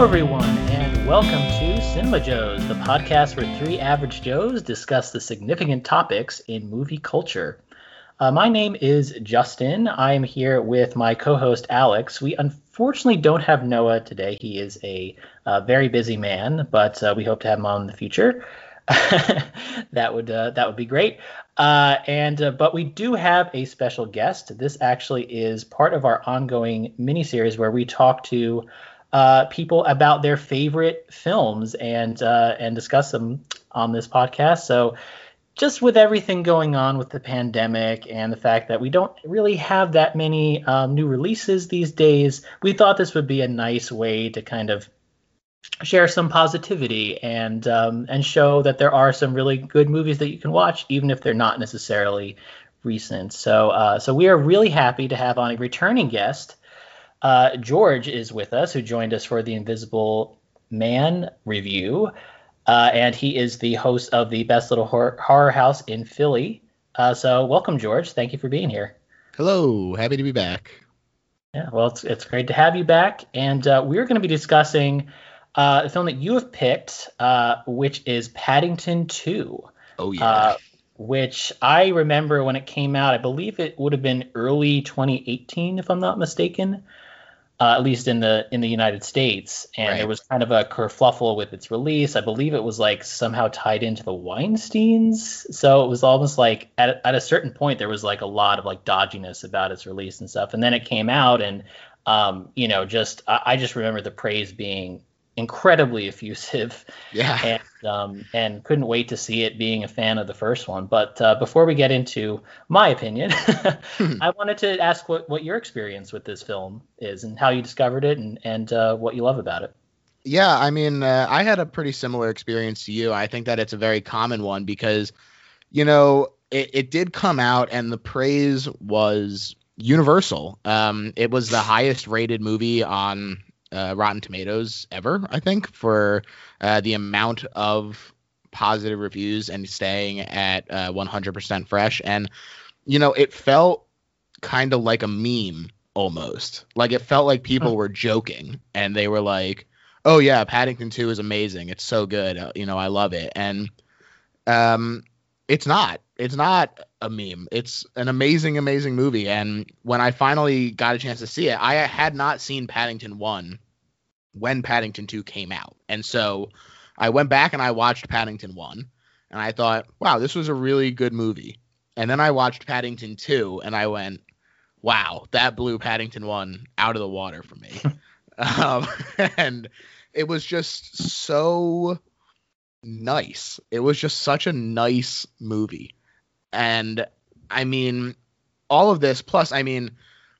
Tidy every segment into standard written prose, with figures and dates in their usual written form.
everyone, and welcome to Cinema Joes, the podcast where three average Joes discuss the significant topics in movie culture. My name is Justin. I am here with my co-host Alex. We unfortunately don't have Noah today. He is a very busy man, but we hope to have him on in the future. That would be great. But we do have a special guest. This actually is part of our ongoing miniseries where we talk to people about their favorite films and discuss them on this podcast. So just with everything going on with the pandemic and the fact that we don't really have that many new releases these days, we thought this would be a nice way to kind of share some positivity and show that there are some really good movies that you can watch, even if they're not necessarily recent. So we are really happy to have on a returning guest. George is with us, who joined us for the Invisible Man review. And he is the host of the Best Little Horror House in Philly. So welcome, George. Thank you for being here. Hello. Happy to be back. Yeah, well, it's great to have you back. And we're going to be discussing the film that you have picked, which is Paddington 2. Oh, yeah. Which I remember when it came out. I believe it would have been early 2018, if I'm not mistaken. At least in the United States, and Right. There was kind of a kerfluffle with its release. I believe it was like somehow tied into the Weinsteins, so it was almost like at a certain point there was like a lot of like dodginess about its release and stuff. And then it came out, and I just remember the praise being incredibly effusive. Yeah. And couldn't wait to see it, being a fan of the first one. But before we get into my opinion, I wanted to ask what your experience with this film is and how you discovered it and what you love about it. Yeah, I mean, I had a pretty similar experience to you. I think that it's a very common one because, it did come out and the praise was universal. It was the highest rated movie on Rotten Tomatoes ever, I think, for the amount of positive reviews and staying at 100% fresh. And, it felt kind of like a meme almost. Like it felt like people were joking and they were like, oh, yeah, Paddington 2 is amazing. It's so good. I love it. And it's not a meme. It's an amazing, amazing movie. And when I finally got a chance to see it, I had not seen Paddington 1 when Paddington 2 came out. And so I went back and I watched Paddington 1 and I thought, wow, this was a really good movie. And then I watched Paddington 2 and I went, wow, that blew Paddington 1 out of the water for me. And it was just so nice. It was just such a nice movie. And I mean, all of this, plus, I mean,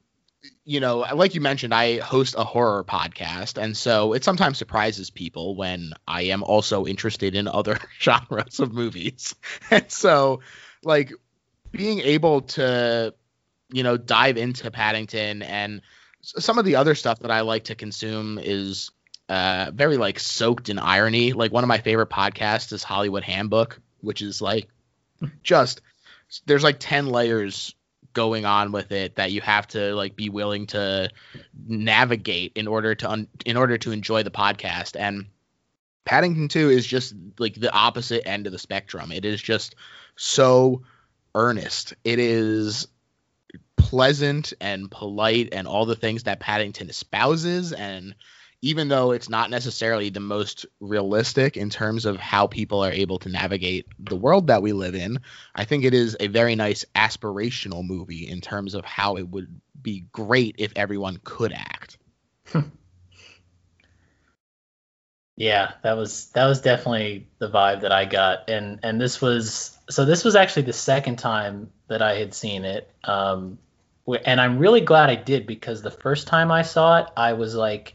like you mentioned, I host a horror podcast. And so it sometimes surprises people when I am also interested in other genres of movies. And so, like, being able to, dive into Paddington and some of the other stuff that I like to consume is very, like, soaked in irony. Like, one of my favorite podcasts is Hollywood Handbook, which is, like, just, there's, like, 10 layers going on with it that you have to like be willing to navigate in order to enjoy the podcast. And Paddington 2 is just like the opposite end of the spectrum. It is just so earnest. It is pleasant and polite and all the things that Paddington espouses. And even though it's not necessarily the most realistic in terms of how people are able to navigate the world that we live in, I think it is a very nice aspirational movie in terms of how it would be great if everyone could act. Yeah, that was definitely the vibe that I got. And this was actually the second time that I had seen it. And I'm really glad I did, because the first time I saw it, I was like,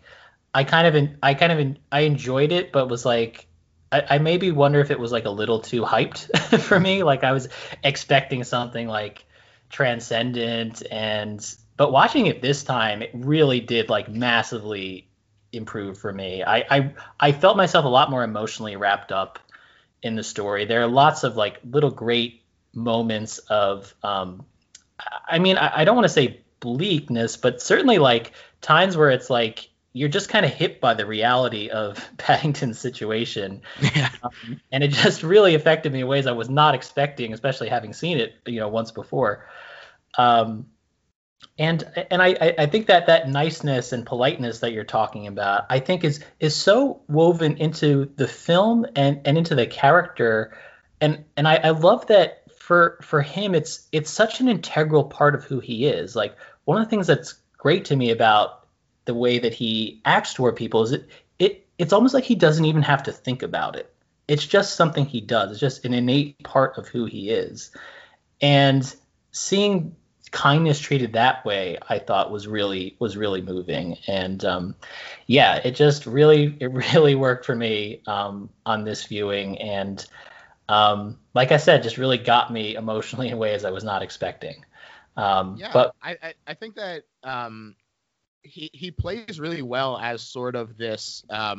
I enjoyed it, but was like, I maybe wonder if it was like a little too hyped for me. Like I was expecting something like transcendent, but watching it this time, it really did like massively improve for me. I felt myself a lot more emotionally wrapped up in the story. There are lots of like little great moments of, I don't want to say bleakness, but certainly like times where it's like, you're just kind of hit by the reality of Paddington's situation. Yeah. And it just really affected me in ways I was not expecting, especially having seen it, once before. Um, and I think that niceness and politeness that you're talking about, I think is so woven into the film and into the character. And I love that for him, it's such an integral part of who he is. Like, one of the things that's great to me about the way that he acts toward people is it's almost like he doesn't even have to think about it. It's just something he does. It's just an innate part of who he is. And seeing kindness treated that way, I thought was really moving. And yeah, it really worked for me on this viewing. And like I said, just really got me emotionally in ways I was not expecting. Yeah, But I think that he plays really well as sort of this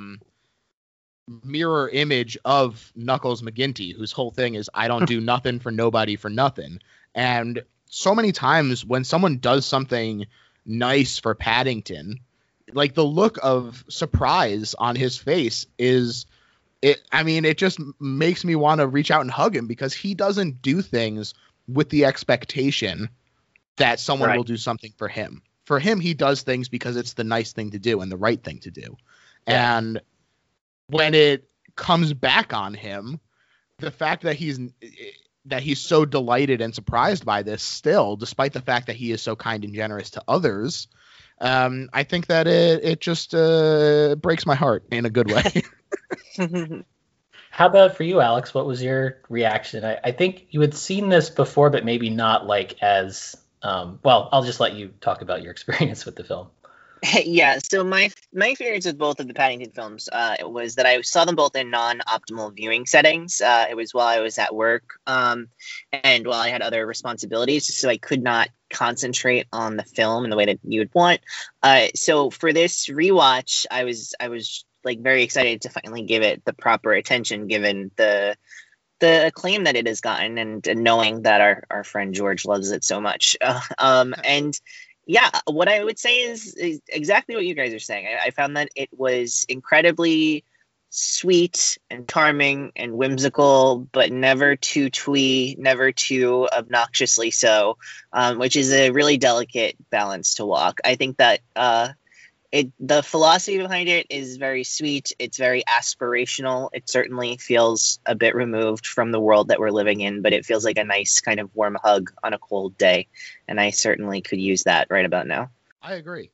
mirror image of Knuckles McGinty, whose whole thing is, I don't do nothing for nobody for nothing. And so many times when someone does something nice for Paddington, like, the look of surprise on his face it just makes me want to reach out and hug him, because he doesn't do things with the expectation that someone will do something for him. For him, he does things because it's the nice thing to do and the right thing to do. Yeah. And when it comes back on him, the fact that he's so delighted and surprised by this still, despite the fact that he is so kind and generous to others, I think that it just breaks my heart in a good way. How about for you, Alex? What was your reaction? I think you had seen this before, but maybe not like as well. I'll just let you talk about your experience with the film. Yeah, so my experience with both of the Paddington films was that I saw them both in non-optimal viewing settings. It was while I was at work and while I had other responsibilities, so I could not concentrate on the film in the way that you would want. So for this rewatch, I was like very excited to finally give it the proper attention, given the acclaim that it has gotten, and knowing that our friend George loves it so much. And yeah, what I would say is exactly what you guys are saying. I found that it was incredibly sweet and charming and whimsical, but never too twee, never too obnoxiously so, which is a really delicate balance to walk. I think that the philosophy behind it is very sweet. It's very aspirational. It certainly feels a bit removed from the world that we're living in, but it feels like a nice kind of warm hug on a cold day. And I certainly could use that right about now. I agree.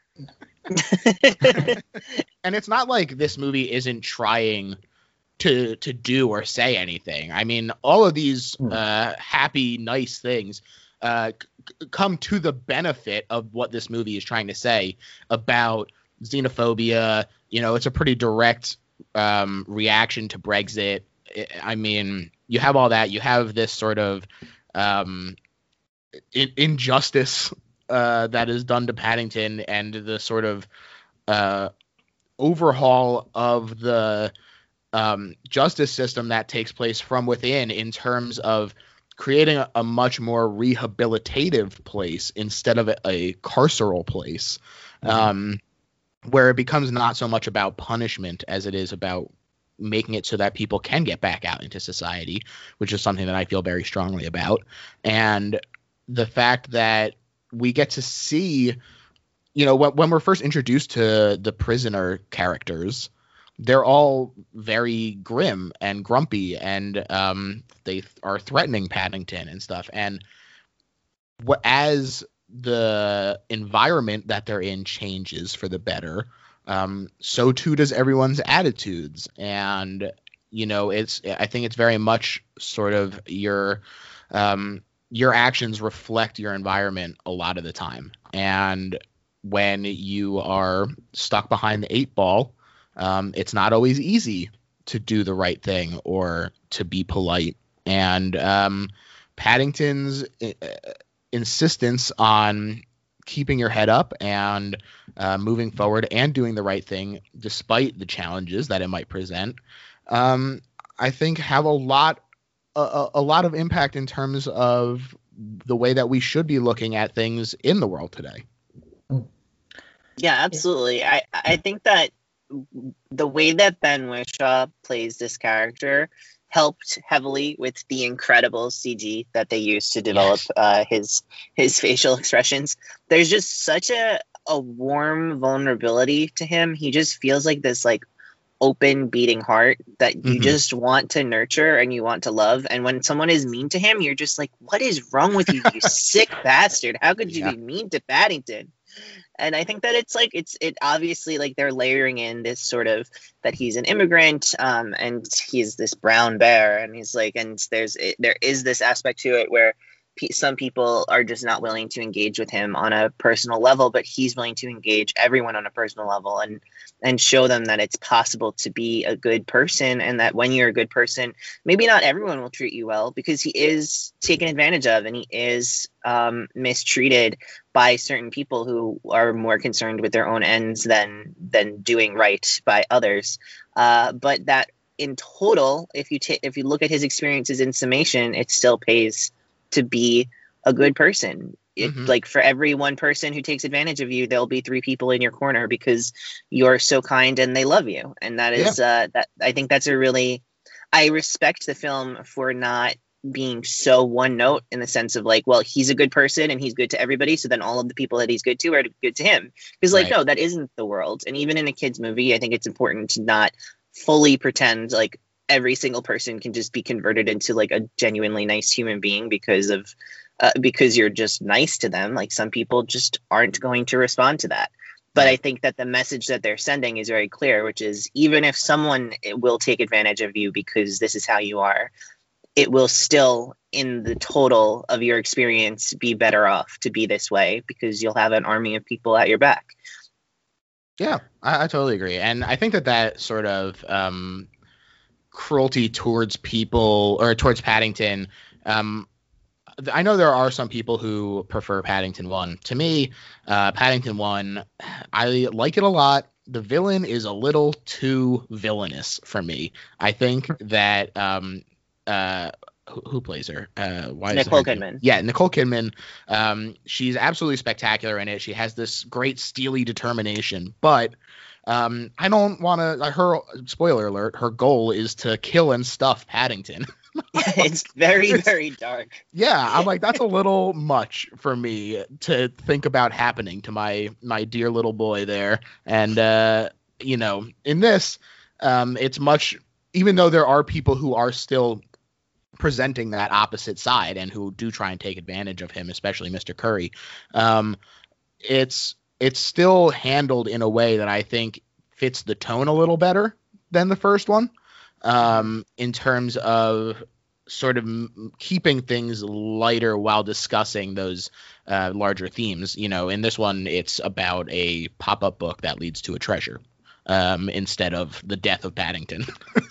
And it's not like this movie isn't trying to do or say anything. I mean, all of these happy, nice things come to the benefit of what this movie is trying to say about xenophobia. It's a pretty direct reaction to Brexit. I mean, you have all that. You have this sort of injustice that is done to Paddington, and the sort of overhaul of the justice system that takes place from within, in terms of creating a much more rehabilitative place instead of a carceral place, where it becomes not so much about punishment as it is about making it so that people can get back out into society, which is something that I feel very strongly about. And the fact that we get to see, when we're first introduced to the prisoner characters, they're all very grim and grumpy, and they are threatening Paddington and stuff. And as the environment that they're in changes for the better, so too does everyone's attitudes. And I think it's very much sort of your actions reflect your environment a lot of the time. And when you are stuck behind the 8-ball, it's not always easy to do the right thing or to be polite. And Paddington's insistence on keeping your head up and moving forward and doing the right thing despite the challenges that it might present, I think have a lot of impact in terms of the way that we should be looking at things in the world today. Yeah, absolutely. I think that the way that Ben Whishaw plays this character helped heavily with the incredible CG that they used to develop his facial expressions. There's just such a warm vulnerability to him. He just feels like this like open beating heart that you just want to nurture and you want to love. And when someone is mean to him, you're just like, what is wrong with you, you sick bastard? How could you be mean to Paddington? And I think that it obviously like they're layering in this sort of that he's an immigrant, and he's this brown bear, and he's like, and there is this aspect to it where some people are just not willing to engage with him on a personal level, but he's willing to engage everyone on a personal level and show them that it's possible to be a good person, and that when you're a good person, maybe not everyone will treat you well because he is taken advantage of and he is mistreated by certain people who are more concerned with their own ends than doing right by others. But that in total, if you look at his experiences in summation, it still pays to be a good person. Like for every one person who takes advantage of you, there'll be 3 people in your corner because you're so kind and they love you. And that is that I think that's I respect the film for not being so one note in the sense of like, well, he's a good person and he's good to everybody, so then all of the people that he's good to are good to him. Because like, no, that isn't the world. And even in a kid's movie, I think it's important to not fully pretend like every single person can just be converted into like a genuinely nice human being because you're just nice to them. Like some people just aren't going to respond to that. But I think that the message that they're sending is very clear, which is even if someone will take advantage of you because this is how you are, it will still, in the total of your experience, be better off to be this way because you'll have an army of people at your back. Yeah, I totally agree. And I think that sort of cruelty towards people or towards Paddington, I know there are some people who prefer Paddington 1. To me, Paddington 1, I like it a lot. The villain is a little too villainous for me. I think that who plays her? Nicole Kidman. Yeah, Nicole Kidman. She's absolutely spectacular in it. She has this great steely determination, but I don't want to. Her spoiler alert. Her goal is to kill and stuff Paddington. It's very, very dark. Yeah, I'm like, that's a little much for me to think about happening to my dear little boy there. And in this, it's much. Even though there are people who are still presenting that opposite side and who do try and take advantage of him, especially Mr. Curry, it's still handled in a way that I think fits the tone a little better than the first one, in terms of sort of keeping things lighter while discussing those larger themes. In this one, it's about a pop-up book that leads to a treasure, instead of the death of Paddington.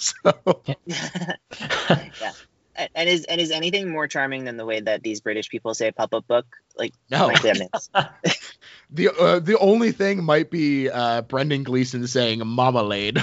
Yeah. And is anything more charming than the way that these British people say pop-up book? Like, no. My goodness. The only thing might be Brendan Gleeson saying marmalade.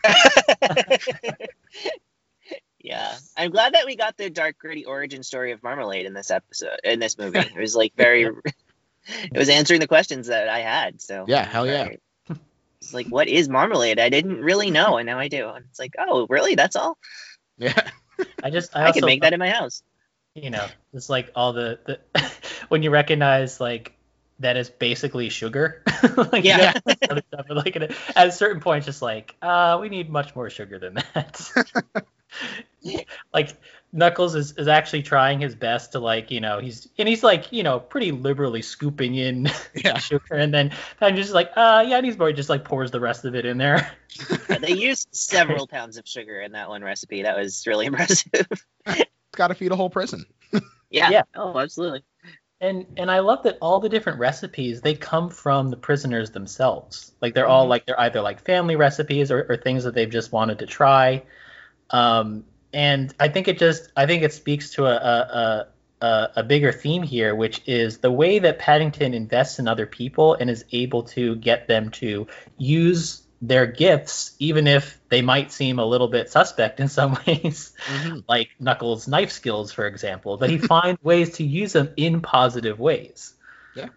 Yeah, I'm glad that we got the dark, gritty origin story of Marmalade in this movie. It was like it was answering the questions that I had. So yeah, hell yeah. It's like, what is Marmalade? I didn't really know, and now I do. And it's like, oh, really? That's all? Yeah. I can make that in my house. It's like all the when you recognize like that is basically sugar. Like, yeah. Other stuff, but like at a certain point, just like we need much more sugar than that. Like Knuckles is actually trying his best to like he's like pretty liberally scooping in sugar, and then I'm just like it needs more. Just like pours the rest of it in there. Yeah, they used several pounds of sugar in that one recipe. That was really impressive. It's got to feed a whole prison. Yeah. Oh, absolutely. And I love that all the different recipes, they come from the prisoners themselves. Like they're all like they're either like family recipes or things that they've just wanted to try. And I think it speaks to a bigger theme here, which is the way that Paddington invests in other people and is able to get them to use their gifts, even if they might seem a little bit suspect in some ways, like Knuckles' knife skills, for example. But he finds ways to use them in positive ways. Yeah.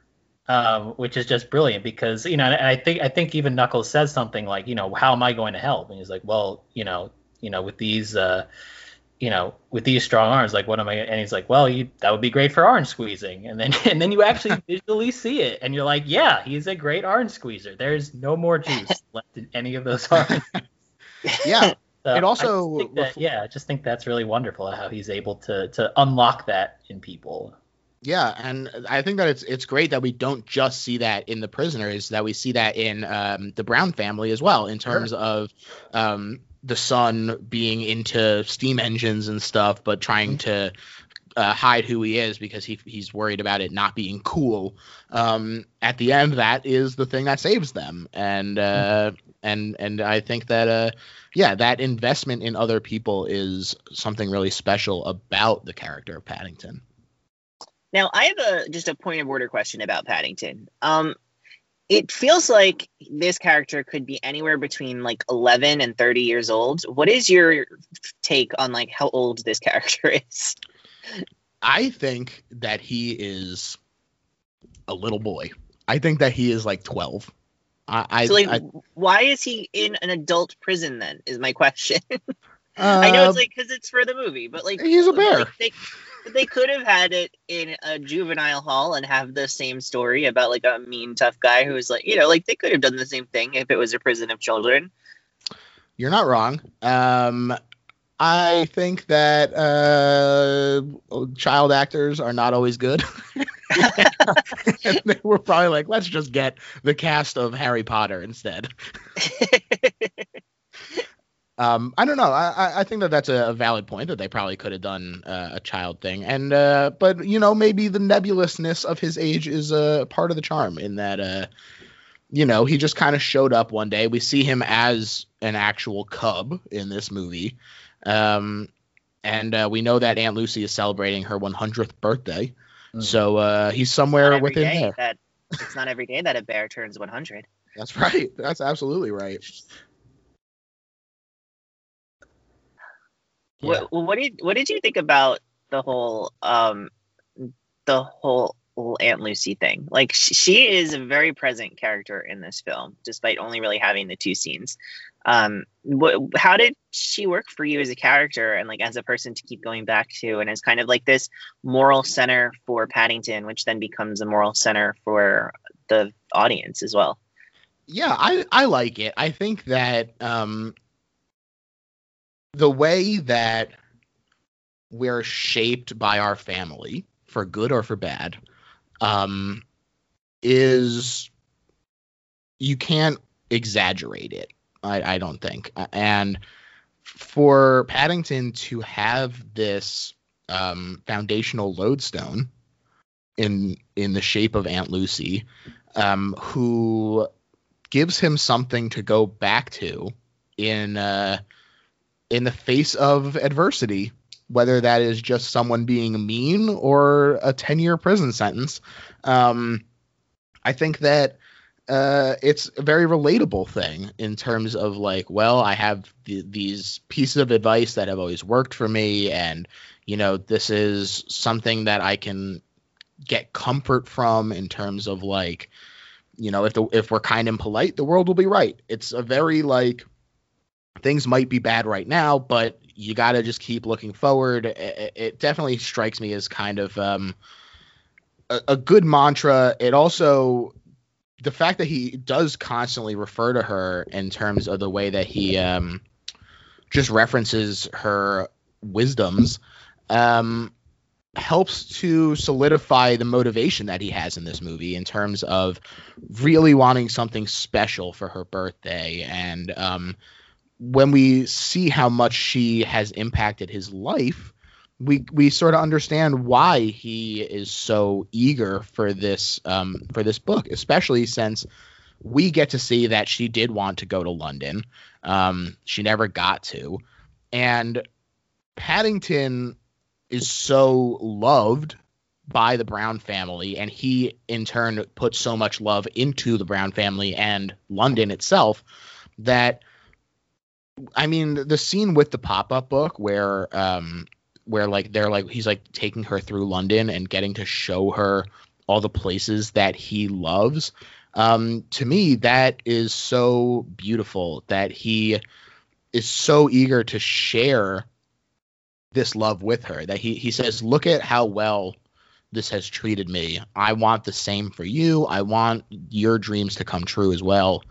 which is just brilliant because, and I think even Knuckles says something like, how am I going to help? And he's like, well, with these, with these strong arms, like, what am I? And he's like, well, that would be great for orange squeezing. And then you actually visually see it, and you're like, yeah, he's a great orange squeezer. There's no more juice left in any of those oranges. Yeah. So it also, I just think that's really wonderful how he's able to unlock that in people. Yeah, and I think that it's great that we don't just see that in the prisoners, that we see that in the Brown family as well, in terms of the son being into steam engines and stuff, but trying to hide who he is because he's worried about it not being cool. At the end, that is the thing that saves them, and I think that that investment in other people is something really special about the character of Paddington. Now, I have just a point of order question about Paddington. It feels like this character could be anywhere between like 11 and 30 years old. What is your take on like how old this character is? I think that he is a little boy. I think that he is like 12. Why is he in an adult prison then? Is my question. I know it's like because it's for the movie, but like he's a bear. They could have had it in a juvenile hall and have the same story about like a mean, tough guy who's like, like they could have done the same thing if it was a prison of children. You're not wrong. I think that child actors are not always good. And they were probably like, let's just get the cast of Harry Potter instead. I don't know. I think that that's a valid point, that they probably could have done a child thing. And but maybe the nebulousness of his age is a part of the charm, in that he just kind of showed up one day. We see him as an actual cub in this movie. And we know that Aunt Lucy is celebrating her 100th birthday. So he's somewhere within there. It's not every day that a bear turns 100. That's right. That's absolutely right. Yeah. What did you think about the whole Aunt Lucy thing? Like, she is a very present character in this film, despite only really having the 2 scenes. How did she work for you as a character and like as a person to keep going back to, and as kind of like this moral center for Paddington, which then becomes a moral center for the audience as well? Yeah, I like it. I think that the way that we're shaped by our family, for good or for bad, is, you can't exaggerate it. I don't think. And for Paddington to have this foundational lodestone in the shape of Aunt Lucy, who gives him something to go back to in the face of adversity, whether that is just someone being mean or a 10-year prison sentence. I think that it's a very relatable thing in terms of like, well, I have these pieces of advice that have always worked for me, and this is something that I can get comfort from, in terms of like, if we're kind and polite, the world will be right. It's a very like, things might be bad right now, but you got to just keep looking forward. It definitely strikes me as kind of a good mantra. It also, the fact that he does constantly refer to her in terms of the way that he just references her wisdoms, helps to solidify the motivation that he has in this movie, in terms of really wanting something special for her birthday. And when we see how much she has impacted his life, we sort of understand why he is so eager for this book, especially since we get to see that she did want to go to London. She never got to. And Paddington is so loved by the Brown family, and he in turn puts so much love into the Brown family and London itself, that, I mean, the scene with the pop-up book where like they're like, he's like taking her through London and getting to show her all the places that he loves. To me, that is so beautiful that he is so eager to share this love with her, that he says, look at how well this has treated me. I want the same for you. I want your dreams to come true as well.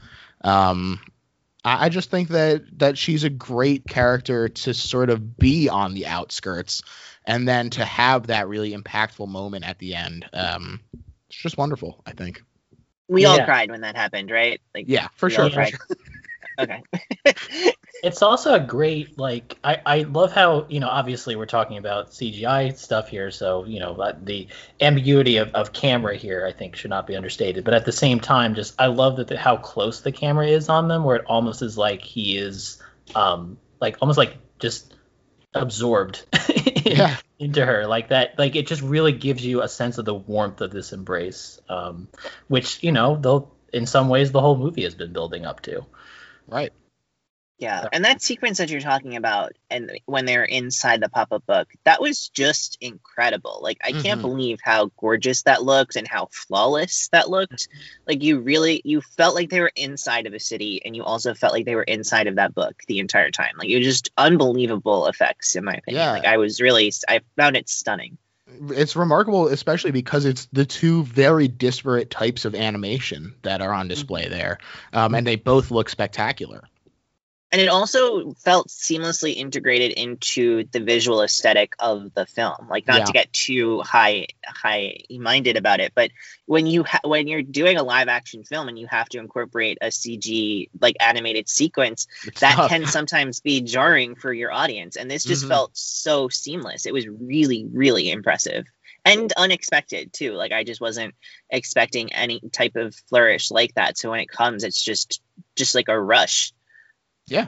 I just think that she's a great character to sort of be on the outskirts and then to have that really impactful moment at the end. It's just wonderful, I think. We all cried when that happened, right? Like, yeah, for sure. Okay. It's also a great, like, I love how, obviously we're talking about CGI stuff here, so, the ambiguity of camera here, I think, should not be understated. But at the same time, just, I love how close the camera is on them, where it almost is like he is, almost like just absorbed into her, like that. Like, it just really gives you a sense of the warmth of this embrace, which, though in some ways the whole movie has been building up to. Right. Yeah, and that sequence that you're talking about, and when they're inside the pop-up book, that was just incredible. Like, I can't believe how gorgeous that looked and how flawless that looked. Like, you felt like they were inside of a city, and you also felt like they were inside of that book the entire time. Like, it was just unbelievable effects, in my opinion. Yeah. Like, I found it stunning. It's remarkable, especially because it's the two very disparate types of animation that are on display there, and they both look spectacular. And it also felt seamlessly integrated into the visual aesthetic of the film. Like, not to get too high-minded about it, but when you're doing a live-action film and you have to incorporate a CG, like, animated sequence, that can sometimes be jarring for your audience. And this just felt so seamless. It was really, really impressive. And unexpected, too. Like, I just wasn't expecting any type of flourish like that. So when it comes, it's just like a rush. Yeah,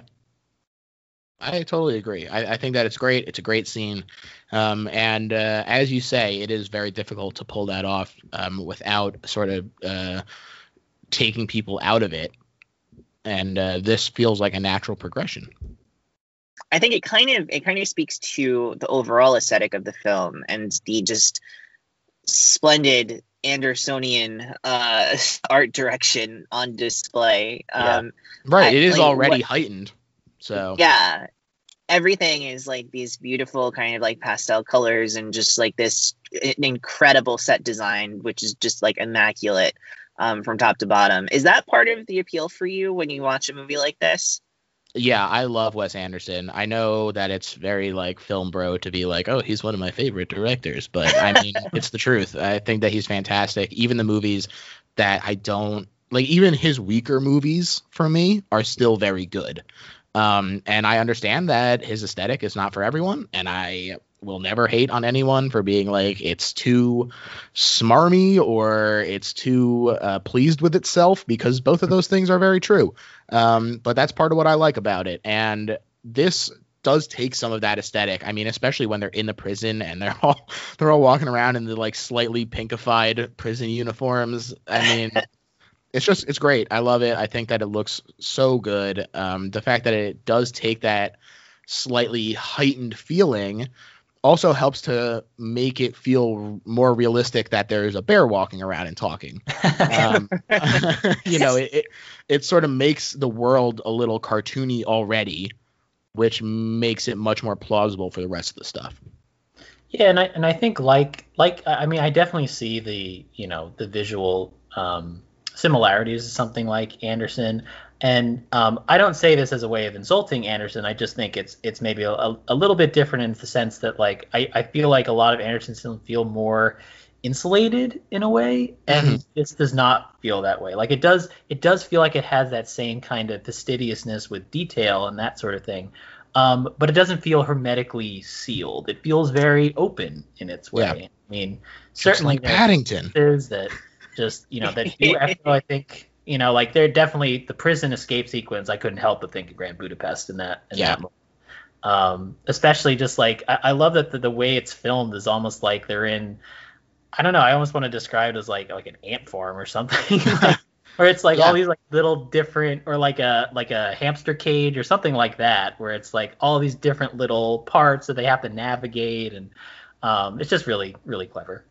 I totally agree. I think that it's great. It's a great scene. And as you say, it is very difficult to pull that off without sort of taking people out of it. And this feels like a natural progression. I think it kind of speaks to the overall aesthetic of the film and the just splendid Andersonian art direction on display. Right, it is already heightened. So yeah, everything is like these beautiful kind of like pastel colors and just like this incredible set design, which is just like immaculate from top to bottom. Is that part of the appeal for you when you watch a movie like this? Yeah, I love Wes Anderson. I know that it's very like film bro to be like, oh, he's one of my favorite directors, but I mean, it's the truth. I think that he's fantastic. Even the movies that I don't like, even his weaker movies for me are still very good. And I understand that his aesthetic is not for everyone, and I will never hate on anyone for being like it's too smarmy or it's too pleased with itself, because both of those things are very true. But that's part of what I like about it. And this does take some of that aesthetic. I mean, especially when they're in the prison and they're all walking around in the like slightly pinkified prison uniforms. I mean, it's great. I love it. I think that it looks so good. The fact that it does take that slightly heightened feeling also helps to make it feel more realistic that there's a bear walking around and talking. It sort of makes the world a little cartoony already, which makes it much more plausible for the rest of the stuff. Yeah, and I think I mean, I definitely see the visual similarities to something like Anderson. And I don't say this as a way of insulting Anderson. I just think it's maybe a little bit different in the sense that, like, I feel like a lot of Anderson's films feel more insulated in a way, and this does not feel that way. Like, it does feel like it has that same kind of fastidiousness with detail and that sort of thing. But it doesn't feel hermetically sealed. It feels very open in its way. Yeah. I mean, certainly like Paddington is that just that do echo, I think. Like, they're definitely the prison escape sequence. I couldn't help but think of Grand Budapest in that. That moment. Especially just like I love that the way it's filmed is almost like they're in. I don't know. I almost want to describe it as like an ant farm or something, or it's like all these like little different, or like a hamster cage or something like that, where it's like all these different little parts that they have to navigate, and it's just really, really clever.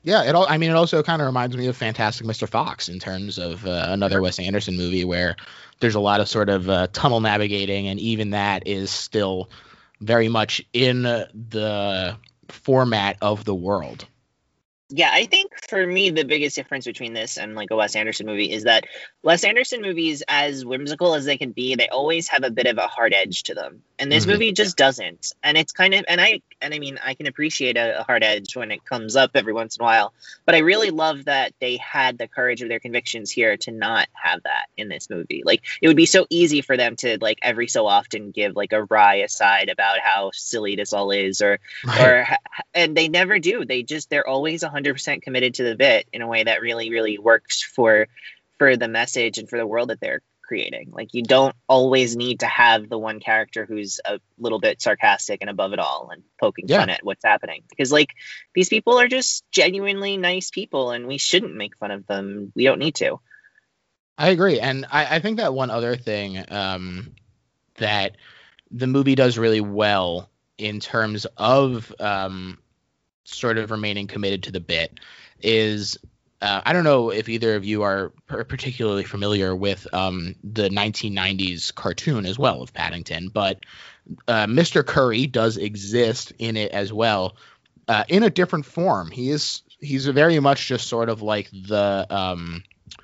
Yeah, it also kind of reminds me of Fantastic Mr. Fox in terms of another Wes Anderson movie where there's a lot of sort of tunnel navigating, and even that is still very much in the format of the world. Yeah, I think for me the biggest difference between this and like a Wes Anderson movie is that Wes Anderson movies, as whimsical as they can be, they always have a bit of a hard edge to them, and this movie just doesn't. And it's kind of, and I mean, I can appreciate a hard edge when it comes up every once in a while, but I really love that they had the courage of their convictions here to not have that in this movie. Like, it would be so easy for them to like every so often give like a wry aside about how silly this all is, or and they never do. They're always 100% committed to the bit in a way that really, really works for the message and for the world that they're creating. Like, you don't always need to have the one character who's a little bit sarcastic and above it all and poking fun at what's happening, because like these people are just genuinely nice people and we shouldn't make fun of them. We don't need to. I agree. And I think that one other thing that the movie does really well in terms of sort of remaining committed to the bit is I don't know if either of you are particularly familiar with the 1990s cartoon as well of Paddington, but Mr. Curry does exist in it as well, in a different form. He's very much just sort of like the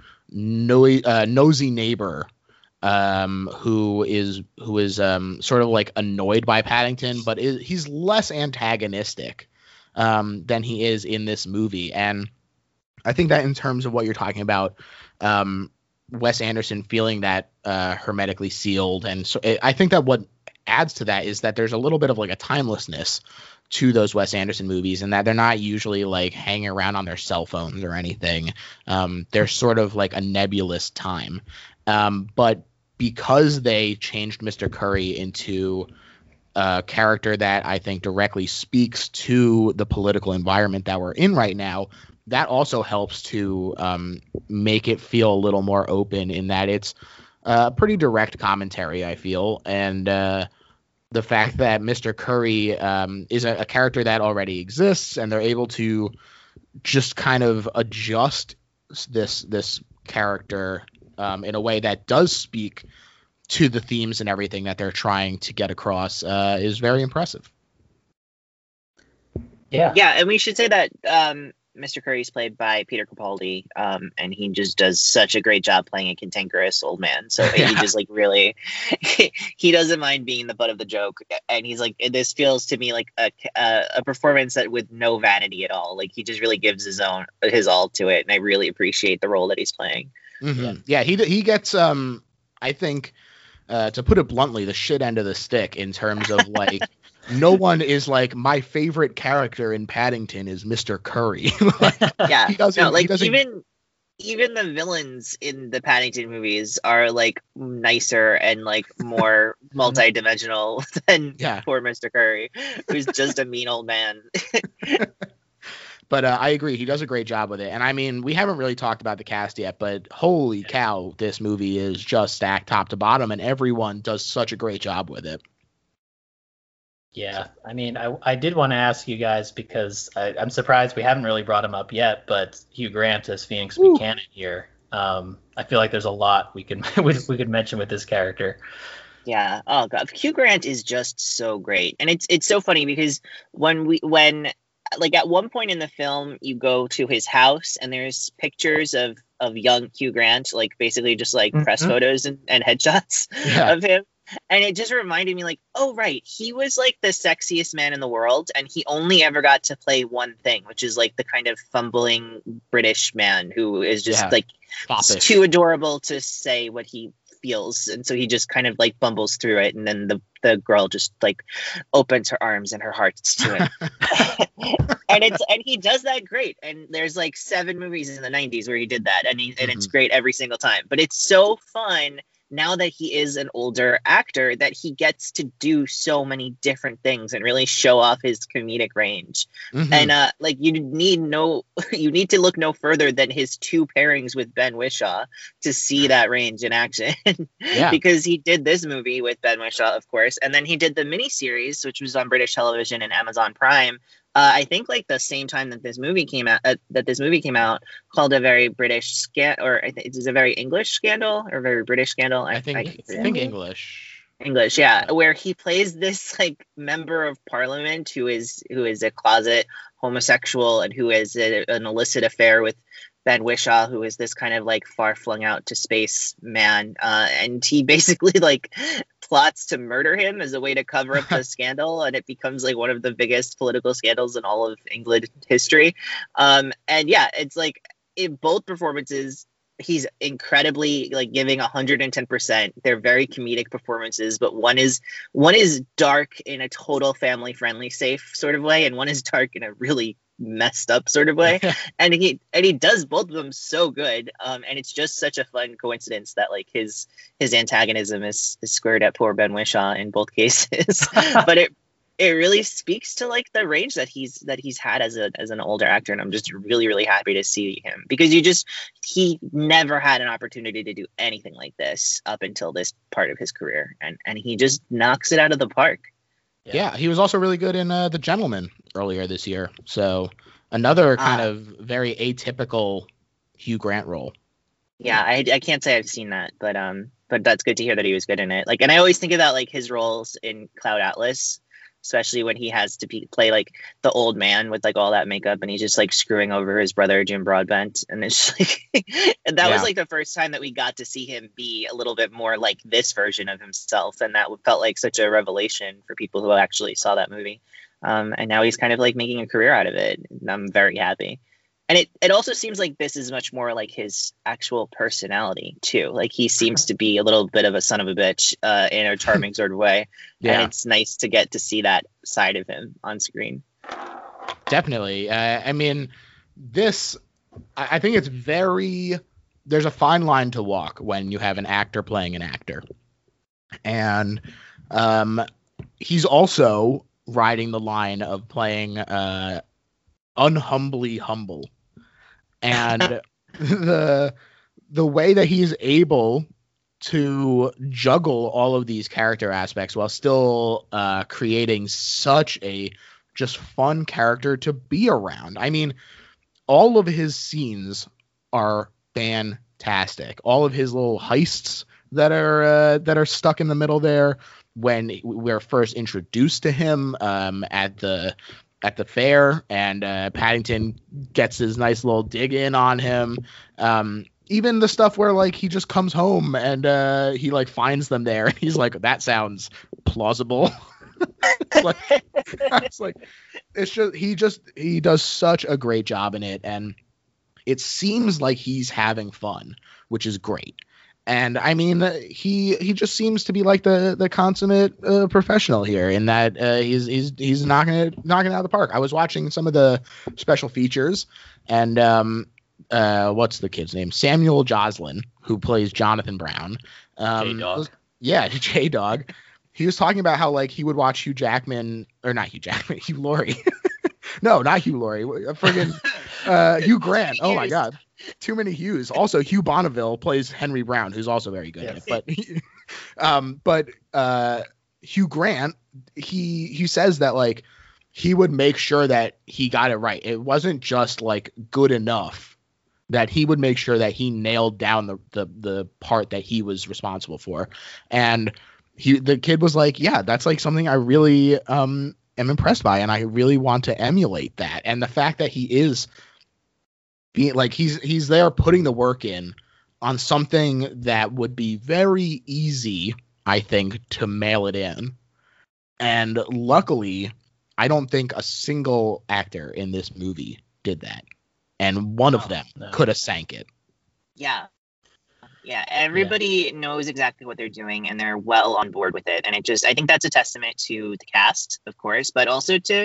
nosy neighbor who is sort of like annoyed by Paddington, but he's less antagonistic than he is in this movie. And I think that in terms of what you're talking about, Wes Anderson feeling that hermetically sealed, and so I think that what adds to that is that there's a little bit of like a timelessness to those Wes Anderson movies, and that they're not usually like hanging around on their cell phones or anything. They're sort of like a nebulous time. But because they changed Mr. Curry into a character that I think directly speaks to the political environment that we're in right now, that also helps to make it feel a little more open, in that it's pretty direct commentary, I feel. And the fact that Mr. Curry is a character that already exists, and they're able to just kind of adjust this character in a way that does speak to the themes and everything that they're trying to get across is very impressive. Yeah, and we should say that Mr. Curry is played by Peter Capaldi, and he just does such a great job playing a cantankerous old man. So he just like really, he doesn't mind being the butt of the joke, and he's like, this feels to me like a performance that with no vanity at all. Like, he just really gives his all to it, and I really appreciate the role that he's playing. Mm-hmm. Yeah, he gets I think, to put it bluntly, the shit end of the stick in terms of like. No one is like, my favorite character in Paddington is Mr. Curry. Yeah, even the villains in the Paddington movies are like nicer and like more multi-dimensional than poor Mr. Curry, who's just a mean old man. But I agree, he does a great job with it. And I mean, we haven't really talked about the cast yet, but holy cow, this movie is just stacked top to bottom, and everyone does such a great job with it. Yeah, I mean, I did want to ask you guys, because I'm surprised we haven't really brought him up yet, but Hugh Grant as Phoenix Buchanan here. I feel like there's a lot we could mention with this character. Yeah. Oh god, Hugh Grant is just so great, and it's so funny because when like at one point in the film you go to his house and there's pictures of young Hugh Grant, like basically just like press photos and headshots of him. And it just reminded me like, oh, right, he was like the sexiest man in the world, and he only ever got to play one thing, which is like the kind of fumbling British man who is just like too adorable to say what he feels, and so he just kind of like bumbles through it, and then the girl just like opens her arms and her heart's to him. and he does that great, and there's like 7 movies in the 90s where he did that, and it's great every single time. But it's so fun now that he is an older actor that he gets to do so many different things and really show off his comedic range. And like you need to look no further than his 2 pairings with Ben Whishaw to see that range in action. Because he did this movie with Ben Whishaw, of course, and then he did the miniseries, which was on British television and Amazon Prime, I think like the same time that this movie came out, called a very British or it is a very English scandal or very British scandal. I think English. English, yeah, where he plays this like member of parliament who is a closet homosexual and who has an illicit affair with Ben Whishaw, who is this kind of like far flung out to space man, and he basically like plots to murder him as a way to cover up the scandal, and it becomes like one of the biggest political scandals in all of England history. And yeah, it's like in both performances, he's incredibly like giving 110%. They're very comedic performances, but one is dark in a total family friendly, safe sort of way, and one is dark in a really messed up sort of way. and he does both of them so good. And it's just such a fun coincidence that like his antagonism is squared at poor Ben Whishaw in both cases. But it really speaks to like the range that he's had as an older actor, and I'm just really, really happy to see him, because he never had an opportunity to do anything like this up until this part of his career, and he just knocks it out of the park. Yeah, he was also really good in The Gentleman earlier this year, so another kind of very atypical Hugh Grant role. Yeah, I can't say I've seen that, but that's good to hear that he was good in it. Like, and I always think about like his roles in Cloud Atlas, especially when he has to play like the old man with like all that makeup, and he's just like screwing over his brother Jim Broadbent, and it's like and that was like the first time that we got to see him be a little bit more like this version of himself, and that felt like such a revelation for people who actually saw that movie. And now he's kind of like making a career out of it, and I'm very happy. And it also seems like this is much more like his actual personality too. Like he seems to be a little bit of a son of a bitch in a charming sort of way. Yeah. And it's nice to get to see that side of him on screen. Definitely. I mean, I think it's there's a fine line to walk when you have an actor playing an actor. And he's also riding the line of playing unhumbly humble. And the way that he's able to juggle all of these character aspects while still creating such a just fun character to be around. I mean, all of his scenes are fantastic. All of his little heists that are stuck in the middle there, when we're first introduced to him at the fair, and Paddington gets his nice little dig in on him. Even the stuff where like he just comes home and he like finds them there, and he's like, that sounds plausible. He does such a great job in it, and it seems like he's having fun, which is great. And I mean, he just seems to be like the consummate professional here, in that he's knocking it out of the park. I was watching some of the special features, and what's the kid's name? Samuel Joslin, who plays Jonathan Brown. J-Dog. Yeah, J-Dog. He was talking about how like he would watch Hugh Laurie. No, not Hugh Laurie. Friggin' Hugh Grant. Oh my God. Too many Hughes. Also, Hugh Bonneville plays Henry Brown, who's also very good at it. But Hugh Grant, he says that like he would make sure that he got it right. It wasn't just like good enough, that he would make sure that he nailed down the part that he was responsible for. And the kid was like, yeah, that's like something I really am impressed by, and I really want to emulate that. And the fact that he is being like he's there putting the work in on something that would be very easy, I think, to mail it in. And luckily, I don't think a single actor in this movie did that, and one of them could have sank it. Yeah, everybody knows exactly what they're doing, and they're well on board with it. And I think that's a testament to the cast, of course, but also to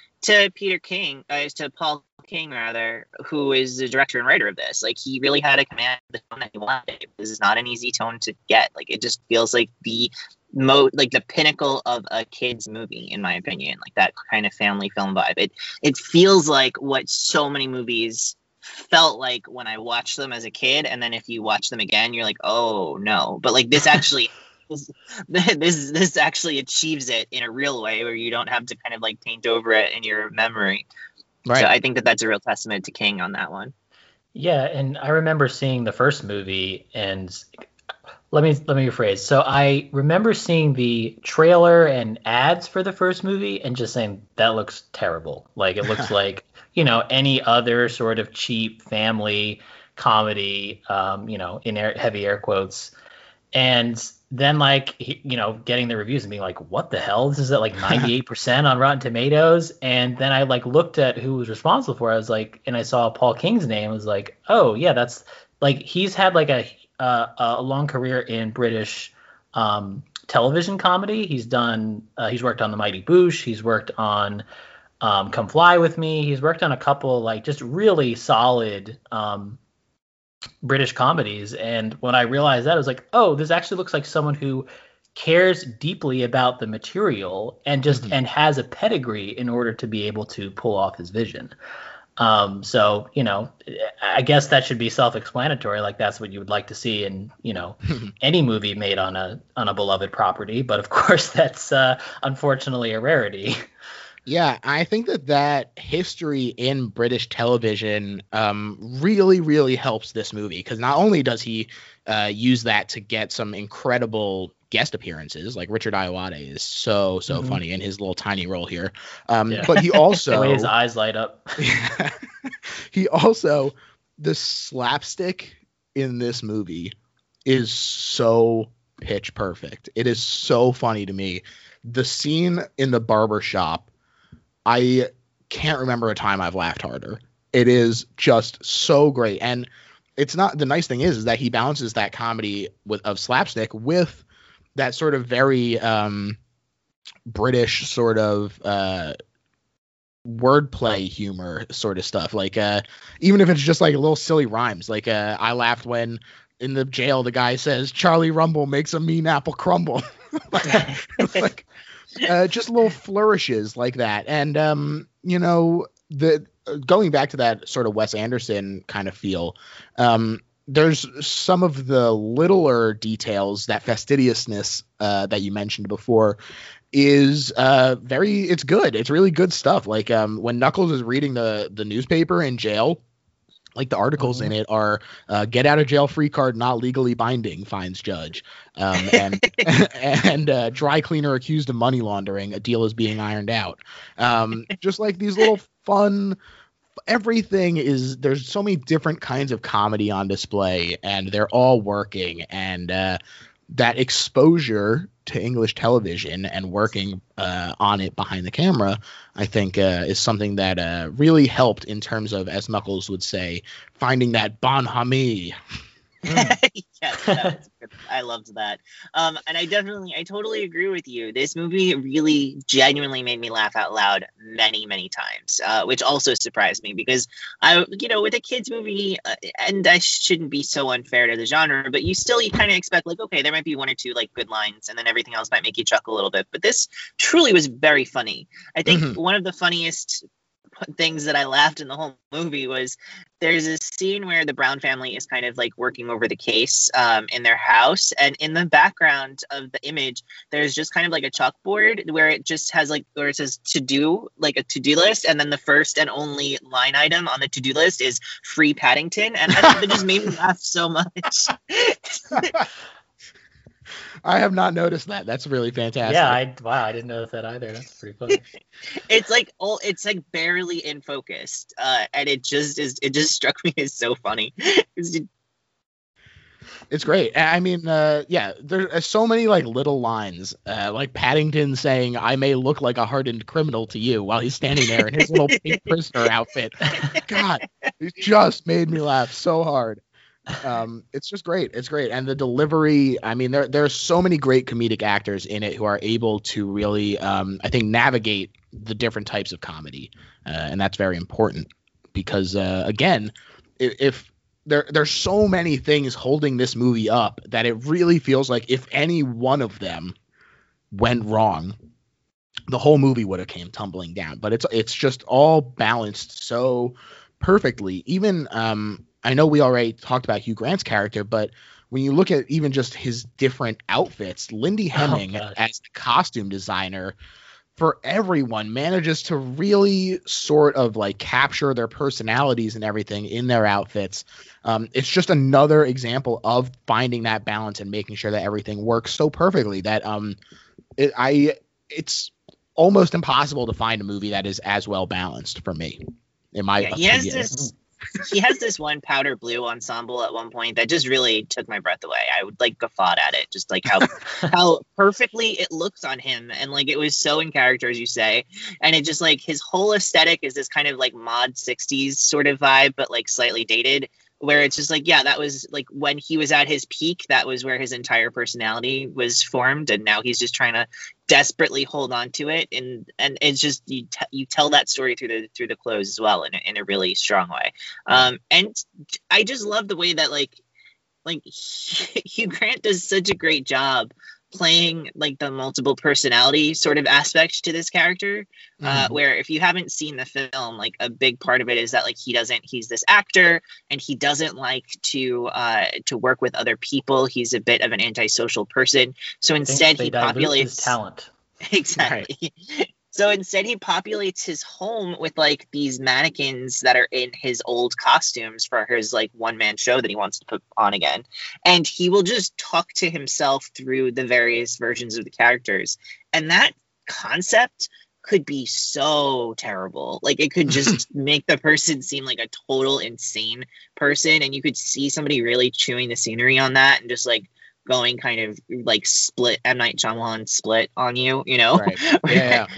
Paul King, rather, who is the director and writer of this. Like, he really had a command of the tone that he wanted. This is not an easy tone to get. Like, it just feels like the pinnacle of a kid's movie, in my opinion. Like, that kind of family film vibe. It feels like what so many movies felt like when I watched them as a kid, and then if you watch them again, you're like, oh no. But like, this actually this actually achieves it in a real way where you don't have to kind of like paint over it in your memory. Right. So I think that that's a real testament to King on that one. Yeah, and I remember seeing the first movie, and let me rephrase. So I remember seeing the trailer and ads for the first movie and just saying that looks terrible. Like, it looks like, any other sort of cheap family comedy, in heavy air quotes. And then, like, getting the reviews and being like, what the hell? This is at like 98% on Rotten Tomatoes. And then I like looked at who was responsible for it. I was like, and I saw Paul King's name. I was like, oh yeah, that's like, he's had like a long career in British television comedy. He's worked on The Mighty Boosh. He's worked on Come Fly With Me. He's worked on a couple like just really solid British comedies. And when I realized that, I was like, oh, this actually looks like someone who cares deeply about the material and just and has a pedigree in order to be able to pull off his vision. So, I guess that should be self-explanatory. Like, that's what you would like to see in, any movie made on a beloved property. But of course, that's unfortunately a rarity. Yeah, I think that history in British television really, really helps this movie, because not only does he use that to get some incredible guest appearances, like Richard Ayoade is so funny in his little tiny role here, but he also the way his eyes light up. He also, the slapstick in this movie is so pitch perfect. It is so funny to me. The scene in the barber shop, I can't remember a time I've laughed harder. It is just so great. And it's not, the nice thing is that he balances that comedy of slapstick with that sort of very British sort of wordplay humor sort of stuff. Like even if it's just like little silly rhymes, like I laughed when in the jail the guy says Charlie Rumble makes a mean apple crumble. like just little flourishes like that. And the going back to that sort of Wes Anderson kind of feel, there's some of the littler details, that fastidiousness that you mentioned before is it's good. It's really good stuff. Like when Knuckles is reading the newspaper in jail, like the articles in it are get out of jail free card not legally binding, finds judge, and dry cleaner accused of money laundering, a deal is being ironed out. Just like these little fun, everything is, there's so many different kinds of comedy on display and they're all working, and that exposure to English television and working on it behind the camera, I think is something that really helped in terms of, as Knuckles would say, finding that bonhomie. Yes, I loved that. And I totally agree with you. This movie really genuinely made me laugh out loud many, many times, which also surprised me because with a kids movie, and I shouldn't be so unfair to the genre, but you kind of expect like, okay, there might be one or two like good lines and then everything else might make you chuckle a little bit. But this truly was very funny. I think one of the funniest things that I laughed in the whole movie was there's a scene where the Brown family is kind of like working over the case in their house, and in the background of the image there's just kind of like a chalkboard where it just has like, where it says to do, like a to-do list, and then the first and only line item on the to-do list is free Paddington, and that just made me laugh so much. I have not noticed that. That's really fantastic. Yeah, I didn't notice that either. That's pretty funny. It's like barely in focus, and it just struck me as so funny. It's great. I mean, there's so many like little lines, like Paddington saying, "I may look like a hardened criminal to you," while he's standing there in his little pink prisoner outfit. God, it just made me laugh so hard. It's just great. It's great. And the delivery, I mean, there are so many great comedic actors in it who are able to really, I think, navigate the different types of comedy. And that's very important because, again, if there's so many things holding this movie up that it really feels like if any one of them went wrong, the whole movie would have came tumbling down. But it's just all balanced so perfectly. Even, I know we already talked about Hugh Grant's character, but when you look at even just his different outfits, Lindy Hemming as the costume designer for everyone manages to really sort of like capture their personalities and everything in their outfits. It's just another example of finding that balance and making sure that everything works so perfectly that it's almost impossible to find a movie that is as well balanced for me, in my opinion. He has this one powder blue ensemble at one point that just really took my breath away. I would like guffawed at it, just like how perfectly it looks on him, and like it was so in character, as you say. And it just like his whole aesthetic is this kind of like mod 60s sort of vibe, but like slightly dated. Where it's just like, yeah, that was like when he was at his peak, that was where his entire personality was formed, and now he's just trying to desperately hold on to it, and it's just you tell that story through the clothes as well in a really strong way. And I just love the way that like Hugh Grant does such a great job playing like the multiple personality sort of aspect to this character, where if you haven't seen the film, like a big part of it is that like he's this actor and he doesn't like to work with other people. He's a bit of an antisocial person, so instead he populates his talent. Exactly. Right. So instead he populates his home with like these mannequins that are in his old costumes for his like one-man show that he wants to put on again. And he will just talk to himself through the various versions of the characters. And that concept could be so terrible. Like it could just make the person seem like a total insane person. And you could see somebody really chewing the scenery on that and just like going kind of like split M. Night Shyamalan split on you, you know? Right. Yeah.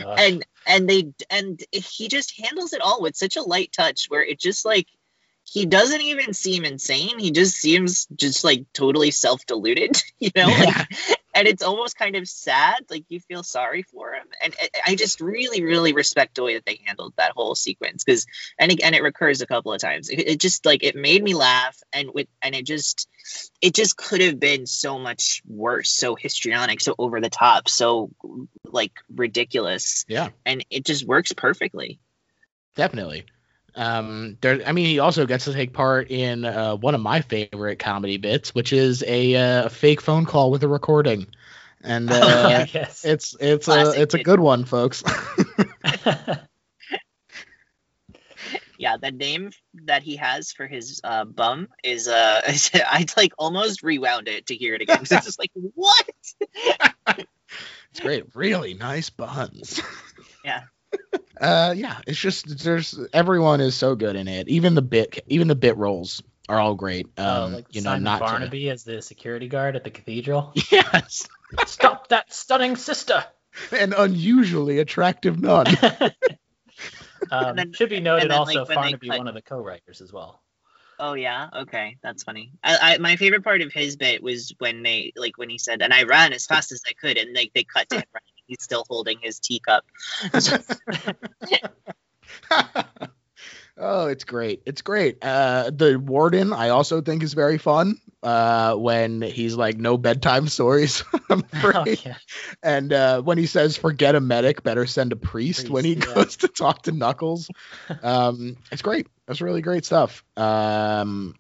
and he just handles it all with such a light touch where it just like he doesn't even seem insane. He just seems just like totally self-deluded, you know? Yeah. Like, and it's almost kind of sad. Like you feel sorry for him. And I just really, really respect the way that they handled that whole sequence. Cause, and it recurs a couple of times. It just like, it made me laugh. And it just could have been so much worse, so histrionic, so over the top, so like ridiculous. Yeah. And it just works perfectly. Definitely. He also gets to take part in one of my favorite comedy bits, which is a fake phone call with a recording, and yes. it's a good one, folks. Yeah, the name that he has for his bum is I'd like almost rewound it to hear it again. It's just like, what? It's great, really nice buns. Yeah. It's just everyone is so good in it. Even the bit roles are all great. Like Simon Barnaby as the security guard at the cathedral. Yes. Stop that stunning sister. An unusually attractive nun. Should be noted also Barnaby, one of the co-writers as well. Oh yeah, okay, that's funny. My favorite part of his bit was when when he said, "And I ran as fast as I could," and they cut to him running. He's still holding his teacup. Oh, it's great. It's great. The warden, I also think, is very fun when he's like, no bedtime stories, I'm afraid. Oh, yeah. And when he says, forget a medic, better send a priest when he goes to talk to Knuckles. It's great. That's really great stuff. And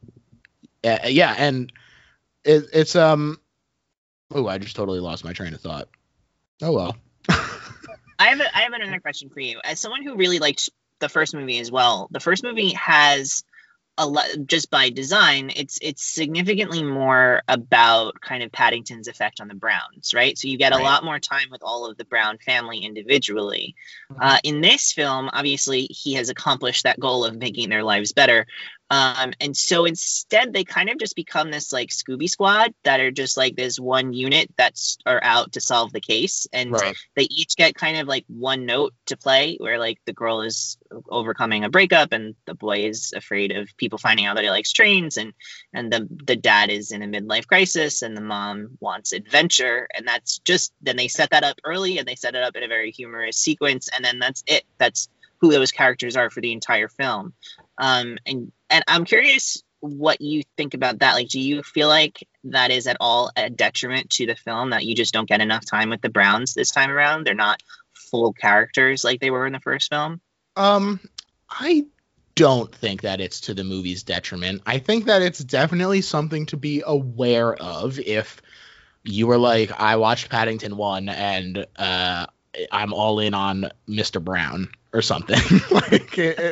it's oh, I just totally lost my train of thought. Oh well. I have another question for you. As someone who really liked the first movie as well, the first movie has a lot, just by design, it's significantly more about kind of Paddington's effect on the Browns, right? So you get a lot more time with all of the Brown family individually. In this film, obviously, he has accomplished that goal of making their lives better. And so instead, they kind of just become this like Scooby Squad that are just like this one unit are out to solve the case. And they each get kind of like one note to play where like the girl is overcoming a breakup and the boy is afraid of people finding out that he likes trains, and the dad is in a midlife crisis and the mom wants adventure. And that's just, then they set that up early and they set it up in a very humorous sequence. And then that's it. That's who those characters are for the entire film. And I'm curious what you think about that. Like, do you feel like that is at all a detriment to the film, that you just don't get enough time with the Browns this time around? They're not full characters like they were in the first film? I don't think that it's to the movie's detriment. I think that it's definitely something to be aware of if you were like, I watched Paddington 1 and I'm all in on Mr. Brown or something. Like,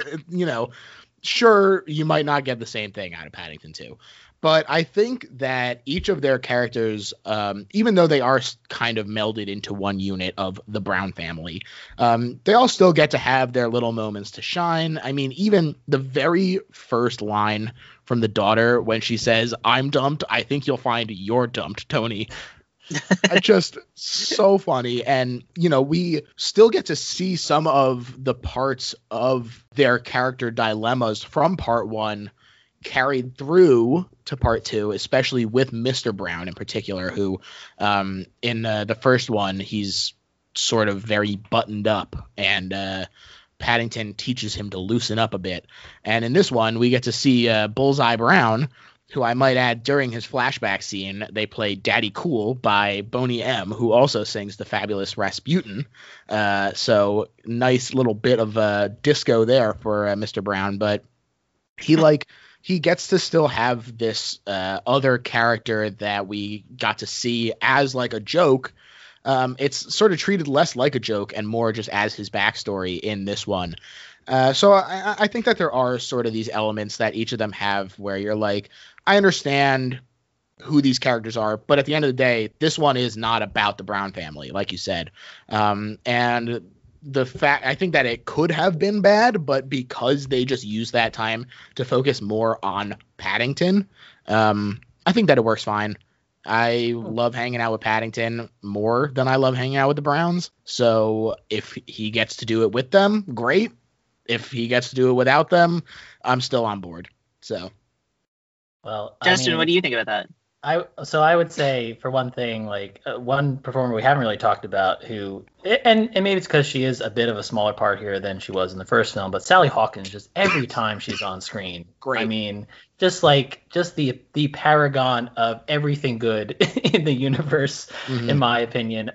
sure, you might not get the same thing out of Paddington 2. But I think that each of their characters, even though they are kind of melded into one unit of the Brown family, they all still get to have their little moments to shine. I mean, even the very first line from the daughter when she says, "I'm dumped, I think you'll find you're dumped, Tony." Just so funny. And, we still get to see some of the parts of their character dilemmas from part 1 carried through to part 2, especially with Mr. Brown in particular, who in the first one, he's sort of very buttoned up, and Paddington teaches him to loosen up a bit. And in this one, we get to see Bullseye Brown, who I might add, during his flashback scene, they play Daddy Cool by Boney M., who also sings the fabulous Rasputin. So nice little bit of disco there for Mr. Brown, but he gets to still have this other character that we got to see as like a joke. It's sort of treated less like a joke and more just as his backstory in this one. So I think that there are sort of these elements that each of them have where you're like, I understand who these characters are, but at the end of the day, this one is not about the Brown family, like you said. And the fact, I think that it could have been bad, but because they just used that time to focus more on Paddington, I think that it works fine. I love hanging out with Paddington more than I love hanging out with the Browns. So if he gets to do it with them, great. If he gets to do it without them, I'm still on board. So, well, Justin, what do you think about that? I would say, for one thing, like one performer we haven't really talked about, who, and maybe it's because she is a bit of a smaller part here than she was in the first film, but Sally Hawkins, just every time she's on screen, great. I mean, just the paragon of everything good in the universe, in my opinion.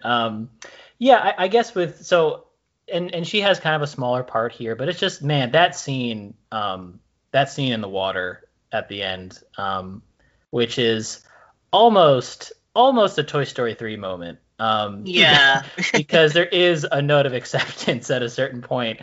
I guess and she has kind of a smaller part here, but it's just, man, that scene in the water at the end, which is almost a Toy Story 3 moment. Yeah. Because there is a note of acceptance at a certain point.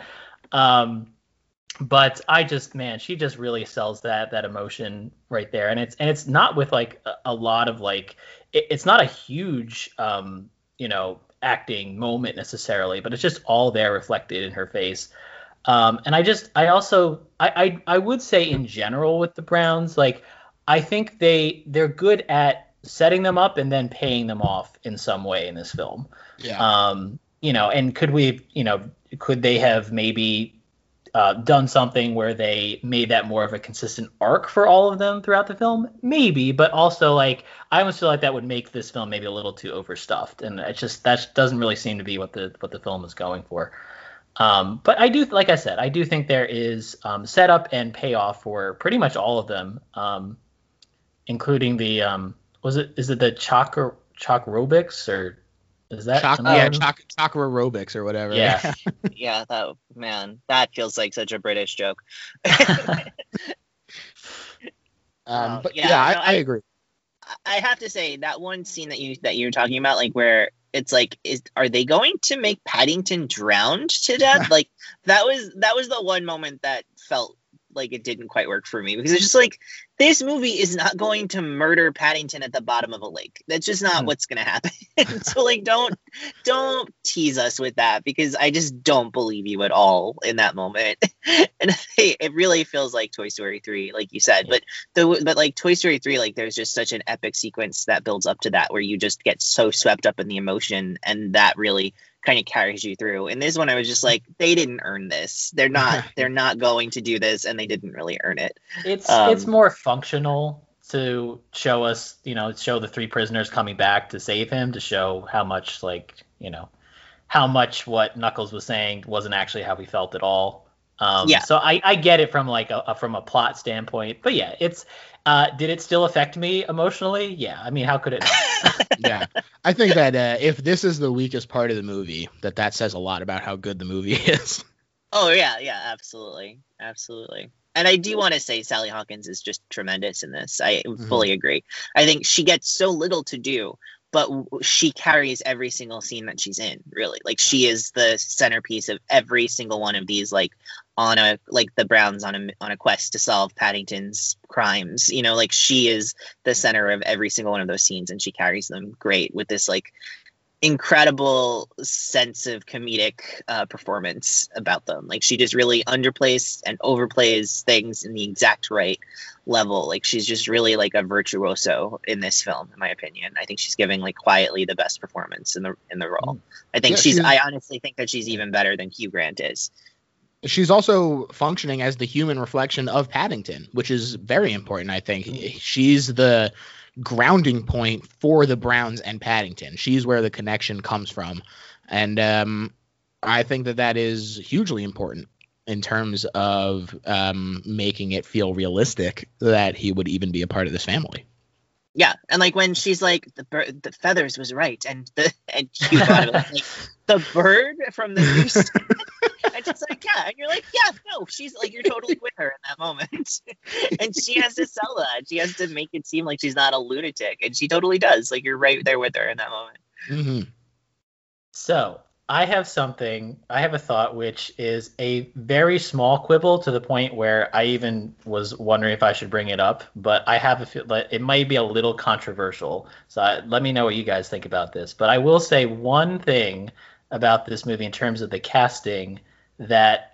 But she just really sells that emotion right there. And it's not with like a lot of like, it's not a huge, acting moment necessarily, but it's just all there reflected in her face. And I would say in general with the Browns, like, I think they're good at setting them up and then paying them off in some way in this film. Yeah. And could they have maybe done something where they made that more of a consistent arc for all of them throughout the film? Maybe, but also, like, I almost feel like that would make this film maybe a little too overstuffed, and that doesn't really seem to be what the film is going for. But I do, like I said, I do think there is setup and payoff for pretty much all of them. Including the is it the Choc-robics, or is that Choc-aerobics or whatever? Yeah. Yeah, that feels like such a British joke. But I agree. I have to say that one scene that you're talking about, like, where it's like, are they going to make Paddington drowned to death? Like, that was the one moment that felt like it didn't quite work for me, because it's just like, this movie is not going to murder Paddington at the bottom of a lake. That's just not what's going to happen. So, like, don't tease us with that, because I just don't believe you at all in that moment. And it really feels like Toy Story 3, like you said. But like Toy Story 3, like, there's just such an epic sequence that builds up to that, where you just get so swept up in the emotion, and that really kind of carries you through. And this one, I was just like, they didn't earn this. They're not going to do this, and they didn't really earn it. It's more functional to show us, show the three prisoners coming back to save him, to show how much, like, how much what Knuckles was saying wasn't actually how he felt at all. So I get it from like from a plot standpoint, but yeah, it's did it still affect me emotionally? Yeah, I mean, how could it not? Yeah, I think that if this is the weakest part of the movie, that says a lot about how good the movie is. Oh yeah, absolutely. And I do want to say Sally Hawkins is just tremendous in this. I fully agree. I think she gets so little to do, but she carries every single scene that she's in, really. Like, she is the centerpiece of every single one of these, like the Browns on a quest to solve Paddington's crimes. You know, like, she is the center of every single one of those scenes, and she carries them great with this, like, incredible sense of comedic performance about them. Like, she just really underplays and overplays things in the exact right level. Like, she's just really like a virtuoso in this film, in my opinion. I think she's giving, like, quietly the best performance in the role. I think I honestly think that she's even better than Hugh Grant is. She's also functioning as the human reflection of Paddington, which is very important. I think she's the grounding point for the Browns and Paddington. She's where the connection comes from. And I think that is hugely important in terms of making it feel realistic that he would even be a part of this family. Yeah, and like when she's like the feathers was right, and Hugh Grant was like the bird from the news. And she's like, yeah, and you're like, yeah, no, she's like, you're totally with her in that moment. And she has to sell that. She has to make it seem like she's not a lunatic, and she totally does. Like, you're right there with her in that moment. Mm-hmm. So I have a thought which is a very small quibble, to the point where I even was wondering if I should bring it up, but I have a feel that it might be a little controversial. So let me know what you guys think about this. But I will say one thing about this movie in terms of the casting that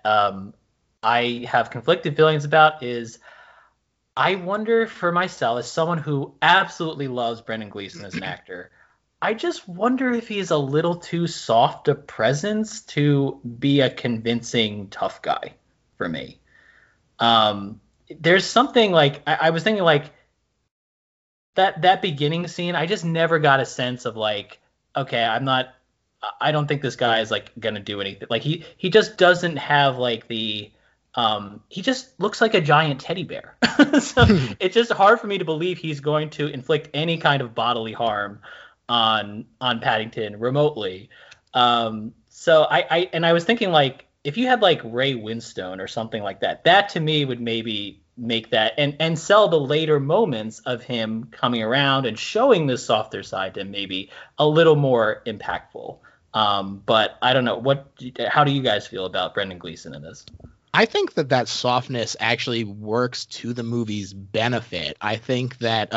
I have conflicted feelings about is, I wonder for myself, as someone who absolutely loves Brendan Gleeson as an actor, I just wonder if he's a little too soft a presence to be a convincing tough guy for me. There's something like, I was thinking like that beginning scene, I just never got a sense of like, okay, I don't think this guy is like gonna do anything. Like he just doesn't have like the he just looks like a giant teddy bear. So it's just hard for me to believe he's going to inflict any kind of bodily harm on Paddington remotely. So I was thinking, like, if you had like Ray Winstone or something like that to me would maybe make that and sell the later moments of him coming around and showing this softer side to maybe a little more impactful. But I don't know, how do you guys feel about Brendan Gleeson in this? I think that softness actually works to the movie's benefit. I think that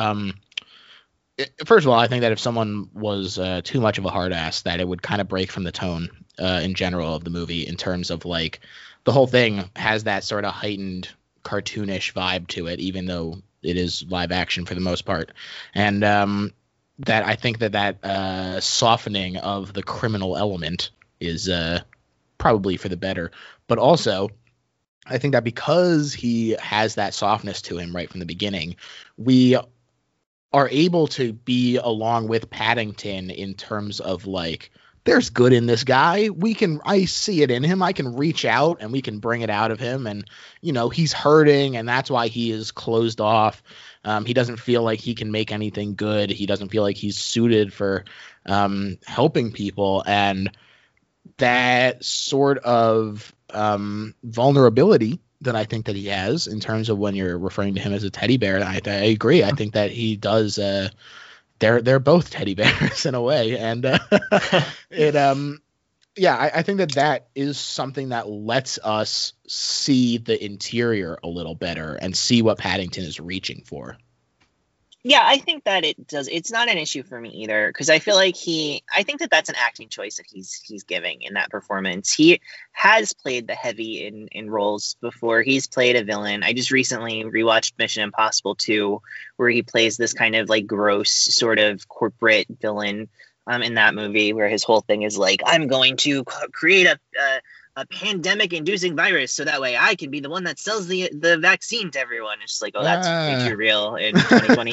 first of all, I think that if someone was too much of a hard ass, that it would kind of break from the tone in general of the movie, in terms of like the whole thing has that sort of heightened cartoonish vibe to it, even though it is live action for the most part. And that I think that softening of the criminal element is probably for the better. But also, I think that because he has that softness to him right from the beginning, we are able to be along with Paddington in terms of like, there's good in this guy. I see it in him. I can reach out and we can bring it out of him. And, you know, he's hurting, and that's why he is closed off. He doesn't feel like he can make anything good. He doesn't feel like he's suited for helping people. And that sort of vulnerability that I think that he has, in terms of when you're referring to him as a teddy bear, I agree. I think that he does. They're both teddy bears in a way, and I think that is something that lets us see the interior a little better and see what Paddington is reaching for. Yeah, I think that it does. It's not an issue for me either, because I feel like I think that that's an acting choice that he's giving in that performance. He has played the heavy in roles before. He's played a villain. I just recently rewatched Mission Impossible 2, where he plays this kind of like gross sort of corporate villain in that movie, where his whole thing is like, I'm going to create a pandemic-inducing virus so that way I can be the one that sells the vaccine to everyone. It's just like, oh, that's way too real in 2020.